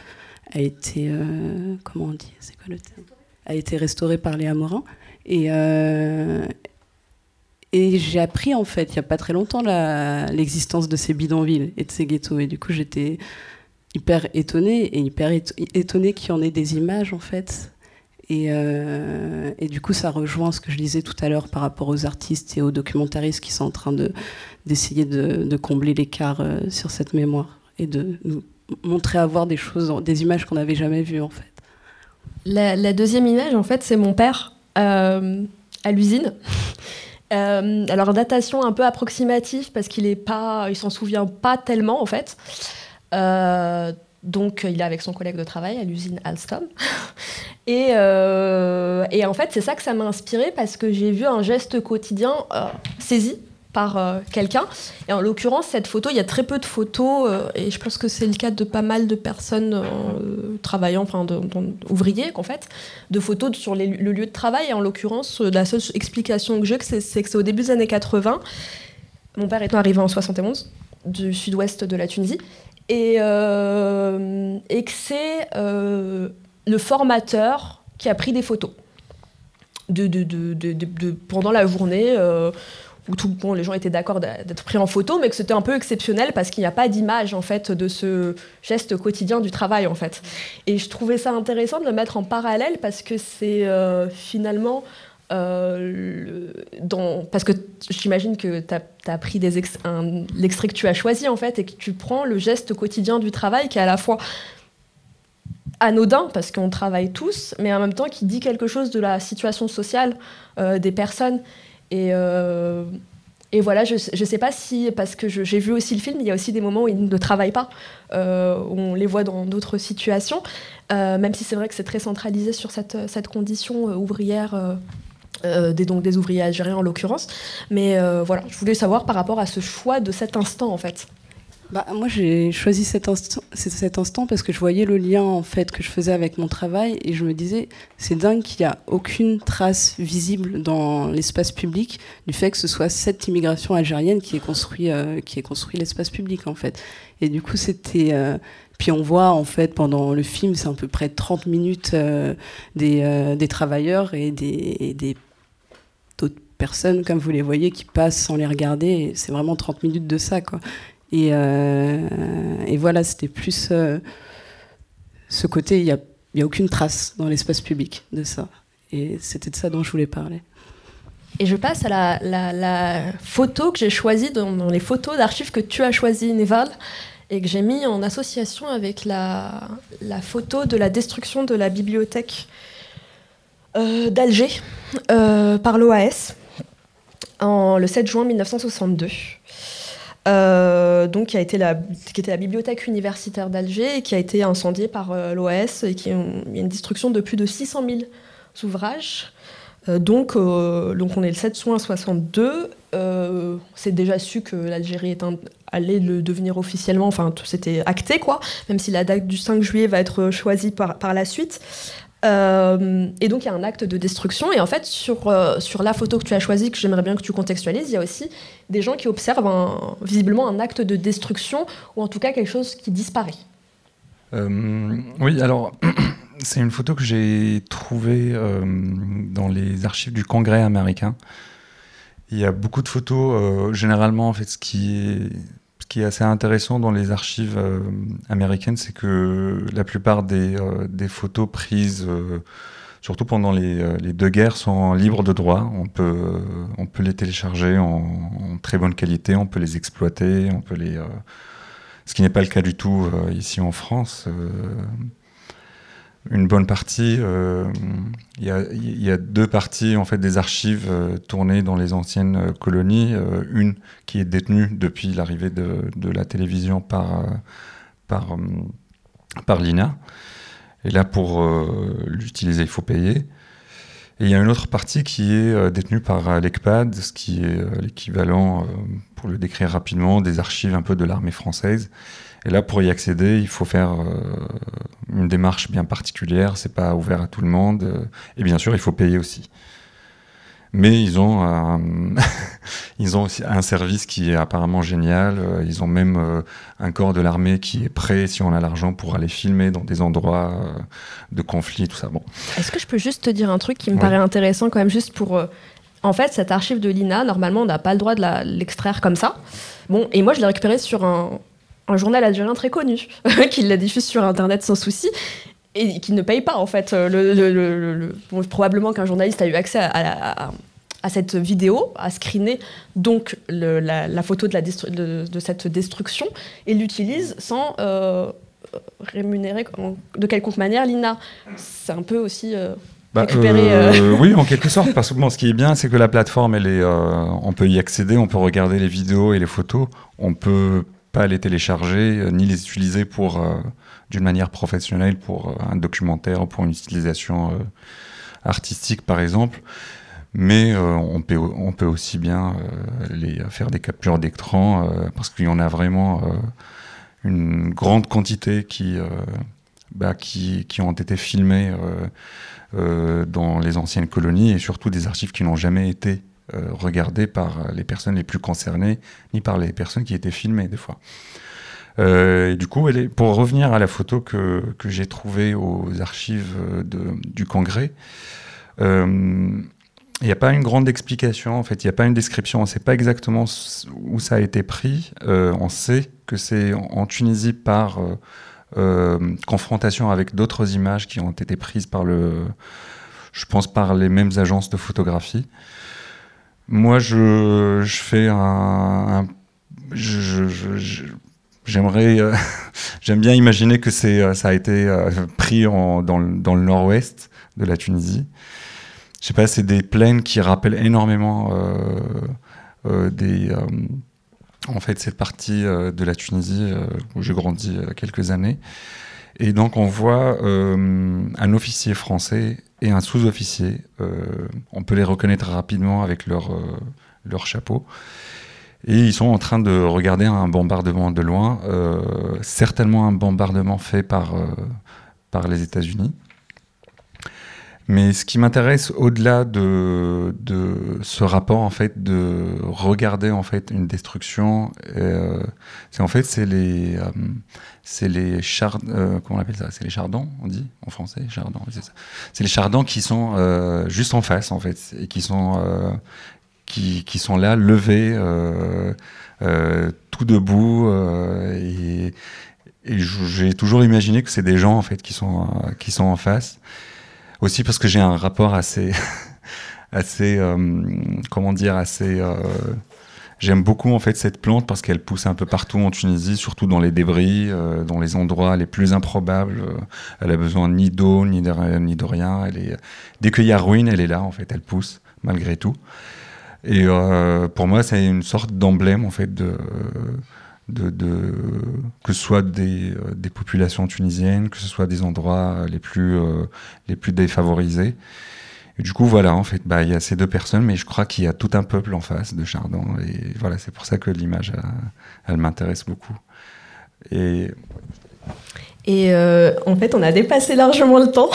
comment on dit, c'est quoi le terme ? A été restauré par Léa Morin. Et j'ai appris en fait il y a pas très longtemps l'existence de ces bidonvilles et de ces ghettos. Et du coup j'étais hyper étonnée qu'il y en ait des images en fait, et du coup ça rejoint ce que je disais tout à l'heure par rapport aux artistes et aux documentaristes qui sont en train d'essayer de combler l'écart sur cette mémoire et de nous montrer à voir des images qu'on n'avait jamais vues en fait. La deuxième image en fait c'est mon père à l'usine. Alors datation un peu approximative parce qu'il s'en souvient pas tellement en fait. Donc il est avec son collègue de travail à l'usine Alstom et en fait c'est ça que ça m'a inspiré parce que j'ai vu un geste quotidien saisi par quelqu'un, et en l'occurrence cette photo, il y a très peu de photos et je pense que c'est le cas de pas mal de personnes travaillant, ouvriers en fait, de photos sur le lieu de travail. Et en l'occurrence la seule explication que j'ai, c'est que c'est au début des années 80, mon père étant arrivé en 71 du sud-ouest de la Tunisie, et que c'est le formateur qui a pris des photos pendant la journée où les gens étaient d'accord d'être pris en photo, mais que c'était un peu exceptionnel parce qu'il n'y a pas d'image en fait de ce geste quotidien du travail en fait. Et je trouvais ça intéressant de le mettre en parallèle parce que c'est finalement parce que j'imagine que tu as pris l'extrait que tu as choisi en fait et que tu prends le geste quotidien du travail qui est à la fois anodin parce qu'on travaille tous, mais en même temps qui dit quelque chose de la situation sociale des personnes. Et voilà, je sais pas si, parce que j'ai vu aussi le film, il y a aussi des moments où ils ne travaillent pas, où on les voit dans d'autres situations, même si c'est vrai que c'est très centralisé sur cette condition ouvrière, des ouvriers algériens en l'occurrence. Mais voilà, je voulais savoir par rapport à ce choix de cet instant en fait. Moi, j'ai choisi cet instant parce que je voyais le lien en fait que je faisais avec mon travail et je me disais, c'est dingue qu'il n'y a aucune trace visible dans l'espace public du fait que ce soit cette immigration algérienne qui ait construit l'espace public en fait. Et du coup, c'était puis on voit en fait pendant le film, c'est à peu près 30 minutes des travailleurs et des d'autres personnes comme vous les voyez qui passent sans les regarder. Et c'est vraiment 30 minutes de ça quoi. Et voilà, c'était plus ce côté, il y a aucune trace dans l'espace public de ça. Et c'était de ça dont je voulais parler. Et je passe à la photo que j'ai choisie dans les photos d'archives que tu as choisies, Neval, et que j'ai mis en association avec la photo de la destruction de la bibliothèque d'Alger par l'OAS le 7 juin 1962. Donc qui était la bibliothèque universitaire d'Alger et qui a été incendiée par l'OAS et il y a une destruction de plus de 600 000 ouvrages. Donc on est le 7 juin 62. C'est déjà su que l'Algérie allait le devenir officiellement, enfin c'était acté quoi, même si la date du 5 juillet va être choisie par la suite. Et donc il y a un acte de destruction et en fait sur la photo que tu as choisie, que j'aimerais bien que tu contextualises, il y a aussi des gens qui observent visiblement un acte de destruction ou en tout cas quelque chose qui disparaît. Oui, alors c'est une photo que j'ai trouvée dans les archives du Congrès américain. Il y a beaucoup de photos, généralement en fait ce qui est assez intéressant dans les archives américaines, c'est que la plupart des photos prises, surtout pendant les deux guerres, sont libres de droit. On peut les télécharger en très bonne qualité, on peut les exploiter, ce qui n'est pas le cas du tout ici en France. Une bonne partie, il y a deux parties en fait des archives tournées dans les anciennes colonies, une qui est détenue depuis l'arrivée de la télévision par l'INA, et là pour l'utiliser il faut payer, et il y a une autre partie qui est détenue par l'ECPAD, ce qui est l'équivalent, pour le décrire rapidement, des archives un peu de l'armée française. Et là, pour y accéder, il faut faire une démarche bien particulière. C'est pas ouvert à tout le monde. Et bien sûr, il faut payer aussi. Mais ils ont aussi un service qui est apparemment génial. Ils ont même un corps de l'armée qui est prêt, si on a l'argent, pour aller filmer dans des endroits de conflit, tout ça. Bon. Est-ce que je peux juste te dire un truc qui me paraît intéressant quand même, juste pour... En fait, cette archive de l'INA, normalement, on n'a pas le droit de l'extraire comme ça. Bon, et moi, je l'ai récupérée sur un journal algérien très connu, qui la diffuse sur Internet sans souci, et qui ne paye pas, en fait. Bon, probablement qu'un journaliste a eu accès à cette vidéo, à screener donc la photo de cette destruction, et l'utilise sans rémunérer de quelconque manière l'INA. C'est un peu aussi... oui, en quelque sorte, parce que ce qui est bien, c'est que la plateforme, on peut y accéder, on peut regarder les vidéos et les photos, on peut pas les télécharger, ni les utiliser d'une manière professionnelle pour un documentaire ou pour une utilisation artistique, par exemple. Mais on peut aussi bien faire des captures d'écran, parce qu'il y en a vraiment une grande quantité qui ont été filmées dans les anciennes colonies, et surtout des archives qui n'ont jamais été regardées par les personnes les plus concernées, ni par les personnes qui étaient filmées des fois. Et du coup, pour revenir à la photo que j'ai trouvée aux archives du Congrès, Il n'y a pas une grande explication, en fait, il n'y a pas une description, on ne sait pas exactement où ça a été pris. On sait que c'est en Tunisie par confrontation avec d'autres images qui ont été prises par je pense par les mêmes agences de photographie. Moi, je fais j'aime bien imaginer que ça a été pris dans le nord-ouest de la Tunisie. Je sais pas, c'est des plaines qui rappellent énormément en fait, cette partie de la Tunisie où j'ai grandi quelques années. Et donc, on voit un officier français et un sous-officier. On peut les reconnaître rapidement avec leur chapeau. Et ils sont en train de regarder un bombardement de loin, certainement un bombardement fait par les États-Unis. Mais ce qui m'intéresse au-delà de ce rapport, en fait, de regarder en fait une destruction, c'est les chardons, comment on appelle ça ? C'est les chardons, on dit en français, chardons, c'est ça. C'est les chardons qui sont juste en face, en fait, et qui sont là, levés, tout debout, et j'ai toujours imaginé que c'est des gens en fait qui sont en face. Aussi parce que j'ai un rapport assez j'aime beaucoup en fait cette plante parce qu'elle pousse un peu partout en Tunisie, surtout dans les débris, dans les endroits les plus improbables. Elle a besoin ni d'eau ni de rien. Dès qu'il y a ruine, elle est là en fait, elle pousse malgré tout. Et pour moi, c'est une sorte d'emblème en fait que ce soit des populations tunisiennes, que ce soit des endroits les plus défavorisés. Et du coup, voilà, en fait, il y a ces deux personnes, mais je crois qu'il y a tout un peuple en face de chardons. Et voilà, c'est pour ça que l'image, elle m'intéresse beaucoup. Et en fait, on a dépassé largement le temps.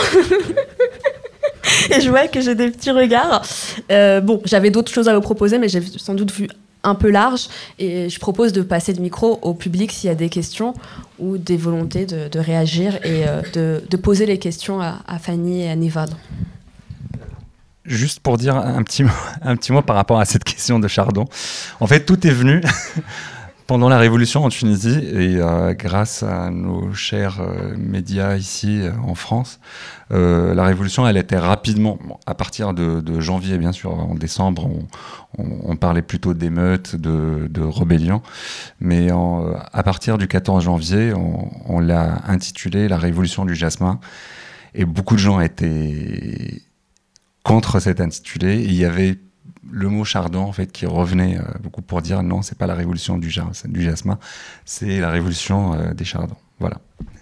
Et je vois que j'ai des petits regards. Bon, j'avais d'autres choses à vous proposer, mais j'ai sans doute vu un peu large. Et je propose de passer le micro au public s'il y a des questions ou des volontés de réagir et de poser les questions à Fanny et à Nivad. Juste pour dire un petit mot par rapport à cette question de chardon. En fait, tout est venu pendant la Révolution en Tunisie et grâce à nos chers médias ici en France. La Révolution, elle était rapidement, à partir de janvier, bien sûr, en décembre, on parlait plutôt d'émeutes, de rébellions, mais à partir du 14 janvier, on l'a intitulé la Révolution du jasmin, et beaucoup de gens étaient contre cet intitulé, et il y avait le mot chardon en fait qui revenait beaucoup pour dire non, c'est pas la révolution du jasmin, c'est la révolution des chardons. Voilà.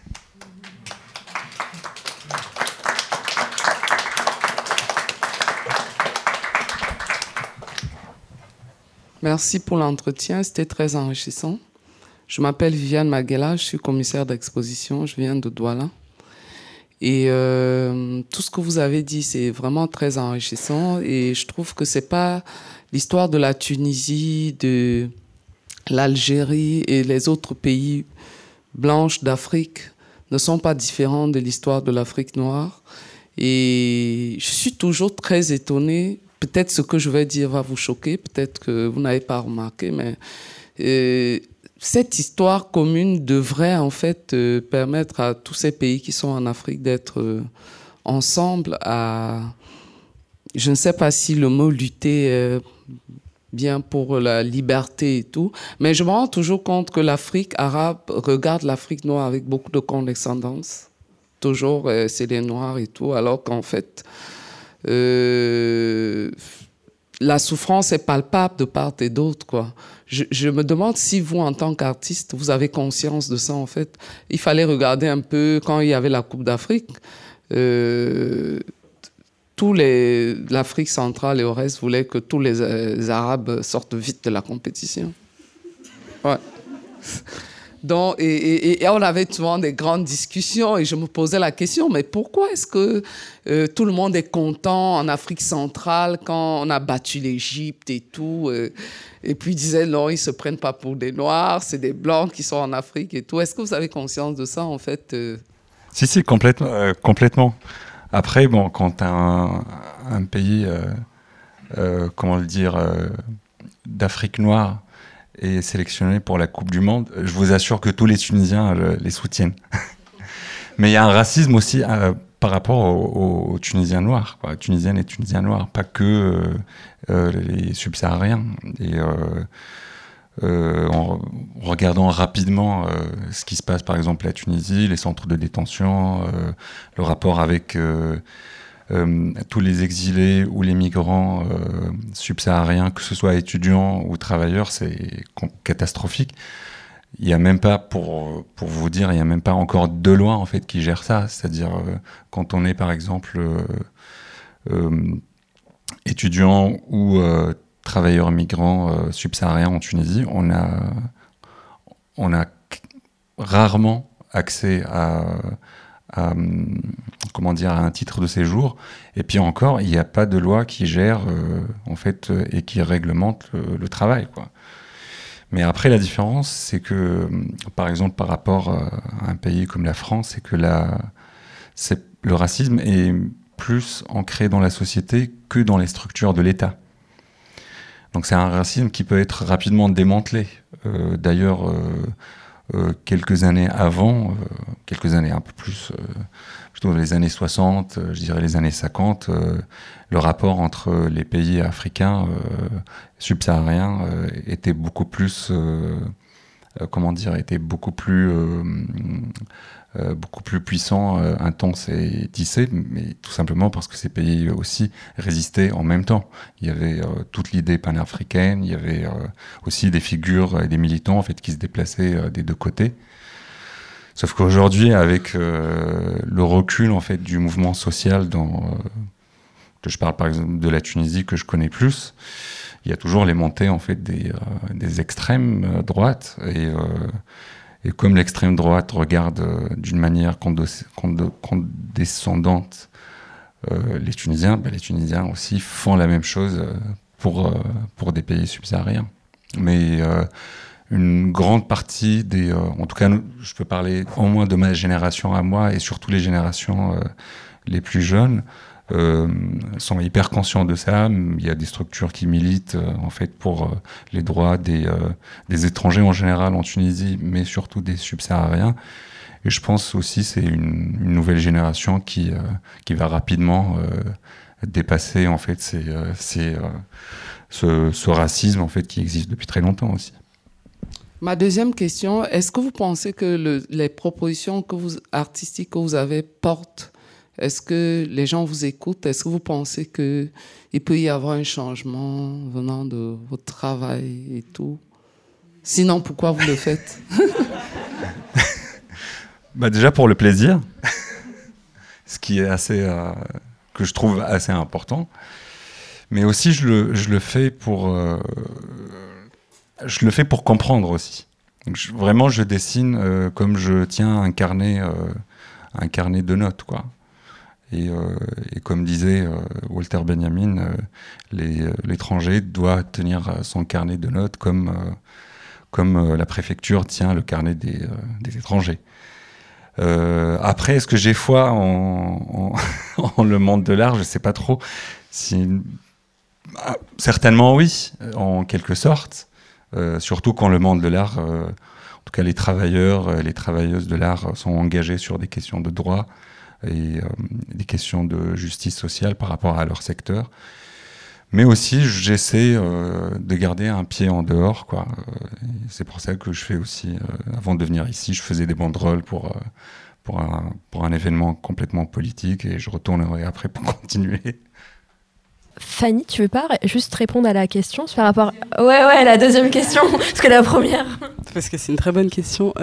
Merci pour l'entretien, c'était très enrichissant. Je m'appelle Viviane Maghela, je suis commissaire d'exposition, je viens de Douala. Et tout ce que vous avez dit, c'est vraiment très enrichissant. Et je trouve que c'est pas l'histoire de la Tunisie, de l'Algérie et les autres pays blanches d'Afrique ne sont pas différents de l'histoire de l'Afrique noire. Et je suis toujours très étonnée. Peut-être ce que je vais dire va vous choquer, peut-être que vous n'avez pas remarqué, mais cette histoire commune devrait en fait permettre à tous ces pays qui sont en Afrique d'être ensemble à, je ne sais pas si le mot lutter bien pour la liberté et tout, mais je me rends toujours compte que l'Afrique arabe regarde l'Afrique noire avec beaucoup de condescendance. Toujours, c'est les Noirs et tout, alors qu'en fait, la souffrance est palpable de part et d'autre, quoi. Je me demande si vous, en tant qu'artiste, vous avez conscience de ça, en fait. Il fallait regarder un peu, quand il y avait la Coupe d'Afrique, l'Afrique centrale et le reste voulaient que tous les Arabes sortent vite de la compétition. Ouais. Donc, et on avait souvent des grandes discussions et je me posais la question, mais pourquoi est-ce que tout le monde est content en Afrique centrale quand on a battu l'Égypte et tout et puis ils disaient non, ils ne se prennent pas pour des Noirs, c'est des Blancs qui sont en Afrique et tout. Est-ce que vous avez conscience de ça, en fait Si, complètement. Après, bon, quand un pays comment le dire, d'Afrique noire est sélectionné pour la Coupe du Monde, je vous assure que tous les Tunisiens les soutiennent. Mais il y a un racisme aussi par rapport aux Tunisiens noirs, quoi, Tunisiennes et Tunisiens noirs, pas que les subsahariens. Et en regardant rapidement ce qui se passe, par exemple, à Tunisie, les centres de détention, le rapport avec tous les exilés ou les migrants subsahariens, que ce soit étudiants ou travailleurs, c'est catastrophique. Il y a même pas, pour vous dire, il y a même pas encore de loi en fait qui gère ça. C'est-à-dire quand on est par exemple étudiant ou travailleur migrant subsaharien en Tunisie, on a rarement accès à comment dire, à un titre de séjour. Et puis encore, il n'y a pas de loi qui gère en fait et qui réglemente le travail, quoi. Mais après, la différence, c'est que, par exemple, par rapport à un pays comme la France, c'est que le racisme est plus ancré dans la société que dans les structures de l'État. Donc c'est un racisme qui peut être rapidement démantelé. D'ailleurs, quelques années avant, quelques années un peu plus, plutôt les années 60, je dirais les années 50, le rapport entre les pays africains subsahariens était beaucoup plus, était beaucoup plus puissant, intense et tissé, mais tout simplement parce que ces pays aussi résistaient en même temps. Il y avait toute l'idée panafricaine, il y avait aussi des figures et des militants en fait qui se déplaçaient des deux côtés. Sauf qu'aujourd'hui, avec le recul en fait du mouvement social que je parle par exemple de la Tunisie que je connais plus, il y a toujours les montées en fait des extrêmes droites et comme l'extrême droite regarde d'une manière condescendante les Tunisiens aussi font la même chose pour des pays subsahariens. Mais une grande partie en tout cas, je peux parler au moins de ma génération à moi et surtout les générations les plus jeunes, sont hyper conscients de ça. Il y a des structures qui militent en fait pour les droits des étrangers en général en Tunisie, mais surtout des subsahariens. Et je pense aussi c'est une nouvelle génération qui va rapidement dépasser en fait ce racisme en fait qui existe depuis très longtemps aussi. Ma deuxième question, est-ce que vous pensez que les propositions artistiques que vous avez portent? Est-ce que les gens vous écoutent? Est-ce que vous pensez qu'il peut y avoir un changement venant de votre travail et tout? Sinon, pourquoi vous le faites? Déjà pour le plaisir, ce qui est que je trouve assez important. Mais aussi, je le fais pour comprendre aussi. Donc, vraiment, je dessine comme je tiens un carnet de notes, quoi. Et comme disait Walter Benjamin, l'étranger doit tenir son carnet de notes comme la préfecture tient le carnet des étrangers. Après, est-ce que j'ai foi en le monde de l'art? Je ne sais pas trop. Certainement oui, en quelque sorte. Surtout quand le monde de l'art, en tout cas les travailleurs, les travailleuses de l'art sont engagés sur des questions de droit et des questions de justice sociale par rapport à leur secteur. Mais aussi, j'essaie de garder un pied en dehors, quoi. C'est pour ça que je fais aussi, avant de venir ici, je faisais des banderoles pour un événement complètement politique et je retournerai après pour continuer. Fanny, tu veux pas juste répondre à la question par rapport... Ouais, la deuxième question, parce que la première... Parce que c'est une très bonne question.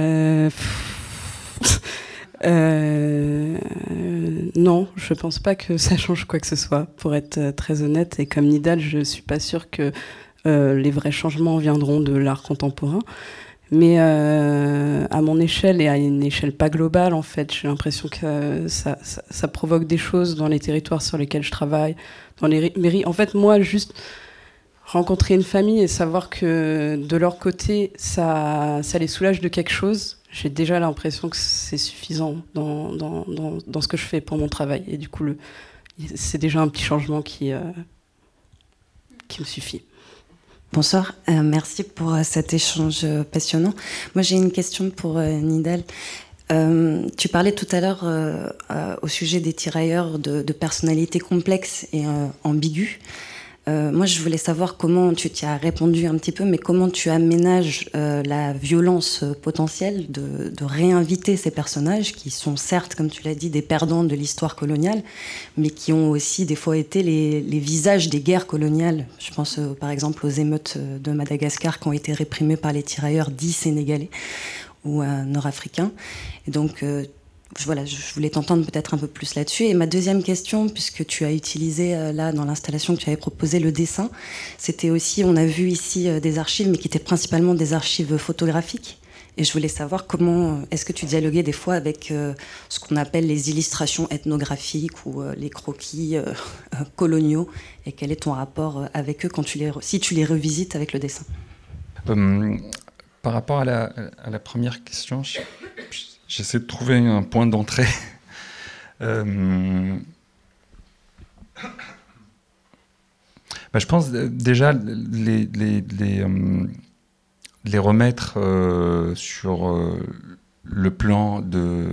Non, je pense pas que ça change quoi que ce soit, pour être très honnête. Et comme Nidal, je suis pas sûre que les vrais changements viendront de l'art contemporain. Mais à mon échelle et à une échelle pas globale, en fait, j'ai l'impression que ça provoque des choses dans les territoires sur lesquels je travaille, dans les mairies. En fait, moi, juste rencontrer une famille et savoir que de leur côté, ça les soulage de quelque chose, j'ai déjà l'impression que c'est suffisant dans ce que je fais pour mon travail. Et du coup, c'est déjà un petit changement qui qui me suffit. Bonsoir, merci pour cet échange passionnant. Moi, j'ai une question pour Nidal. Tu parlais tout à l'heure au sujet des tirailleurs de personnalités complexes et ambiguës. Moi, je voulais savoir comment, tu t'y as répondu un petit peu, mais comment tu aménages la violence potentielle de réinviter ces personnages qui sont certes, comme tu l'as dit, des perdants de l'histoire coloniale, mais qui ont aussi des fois été les visages des guerres coloniales. Je pense par exemple aux émeutes de Madagascar qui ont été réprimées par les tirailleurs dits sénégalais ou nord-africains. Et donc, voilà, je voulais t'entendre peut-être un peu plus là-dessus. Et ma deuxième question, puisque tu as utilisé là dans l'installation que tu avais proposé le dessin, c'était aussi, on a vu ici des archives, mais qui étaient principalement des archives photographiques. Et je voulais savoir comment est-ce que tu dialoguais des fois avec ce qu'on appelle les illustrations ethnographiques ou les croquis coloniaux, et quel est ton rapport avec eux si tu les revisites avec le dessin. Par rapport à la première question, j'essaie de trouver un point d'entrée. Je pense déjà les remettre sur le plan de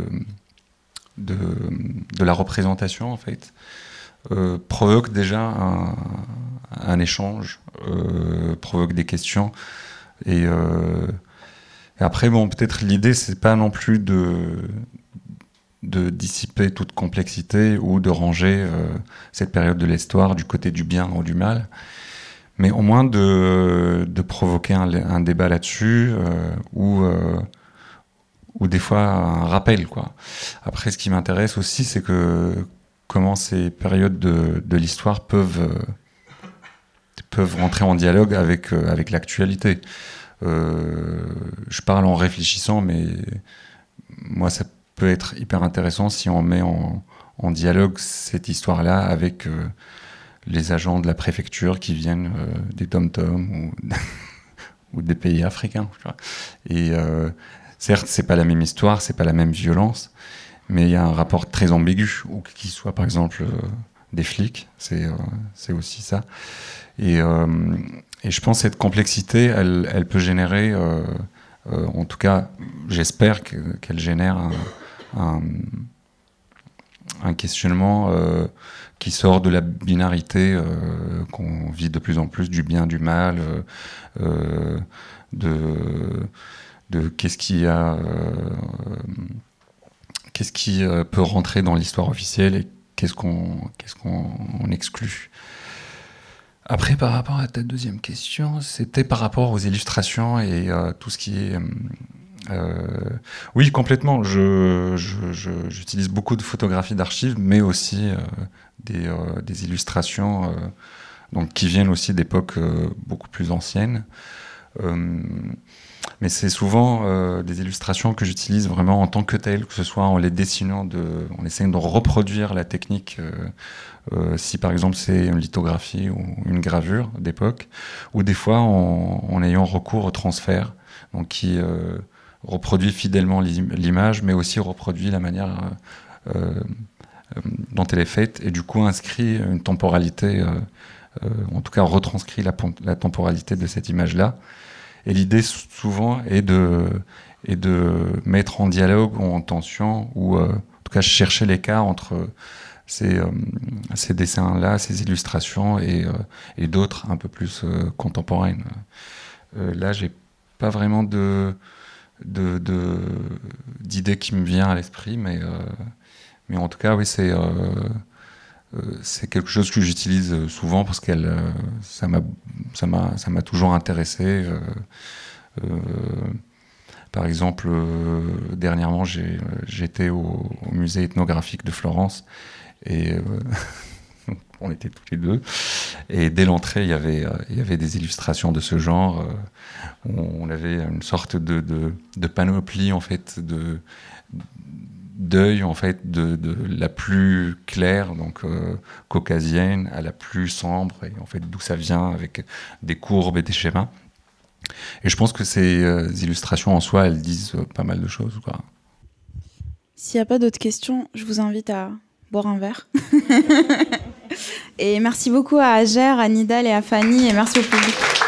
la représentation, en fait, provoque déjà un échange, provoque des questions. Et après, bon, peut-être l'idée, c'est pas non plus de dissiper toute complexité ou de ranger cette période de l'histoire du côté du bien ou du mal, mais au moins de provoquer un débat là-dessus ou des fois un rappel, quoi. Après, ce qui m'intéresse aussi, c'est comment ces périodes de l'histoire peuvent rentrer en dialogue avec l'actualité. Je parle en réfléchissant, mais moi, ça peut être hyper intéressant si on met en dialogue cette histoire-là avec les agents de la préfecture qui viennent des Tom-Tom ou des pays africains. Tu vois. Et certes, c'est pas la même histoire, c'est pas la même violence, mais il y a un rapport très ambigu, ou qu'il soit par exemple des flics, c'est aussi ça. Et je pense que cette complexité, elle peut générer, en tout cas, j'espère qu'elle génère un questionnement qui sort de la binarité qu'on vit de plus en plus, du bien, du mal, de qu'est-ce qui peut rentrer dans l'histoire officielle et qu'est-ce qu'on exclut. Après, par rapport à ta deuxième question, c'était par rapport aux illustrations et tout ce qui est... oui, complètement. J'utilise beaucoup de photographies d'archives, mais aussi des illustrations donc, qui viennent aussi d'époques beaucoup plus anciennes. Mais c'est souvent des illustrations que j'utilise vraiment en tant que telles, que ce soit en les dessinant, en essayant de reproduire la technique, si par exemple c'est une lithographie ou une gravure d'époque, ou des fois en ayant recours au transfert, donc qui reproduit fidèlement l'image, mais aussi reproduit la manière dont elle est faite, et du coup inscrit une temporalité, en tout cas retranscrit la temporalité de cette image-là. Et l'idée souvent est de mettre en dialogue ou en tension, ou en tout cas chercher l'écart entre ces dessins-là, ces illustrations et d'autres un peu plus contemporaines. Là, j'ai pas vraiment d'idée qui me vient à l'esprit, mais en tout cas, oui, c'est quelque chose que j'utilise souvent parce que ça m'a toujours intéressé. Par exemple, dernièrement, j'étais au musée ethnographique de Florence et on était tous les deux. Et dès l'entrée, il y avait des illustrations de ce genre. On avait une sorte de panoplie en fait d'œil en fait de la plus claire, donc caucasienne, à la plus sombre, et en fait d'où ça vient, avec des courbes et des schémas. Et je pense que ces illustrations en soi, elles disent pas mal de choses, quoi. S'il n'y a pas d'autres questions, je vous invite à boire un verre. Et merci beaucoup à Hajer, à Nidal et à Fanny, et merci au public.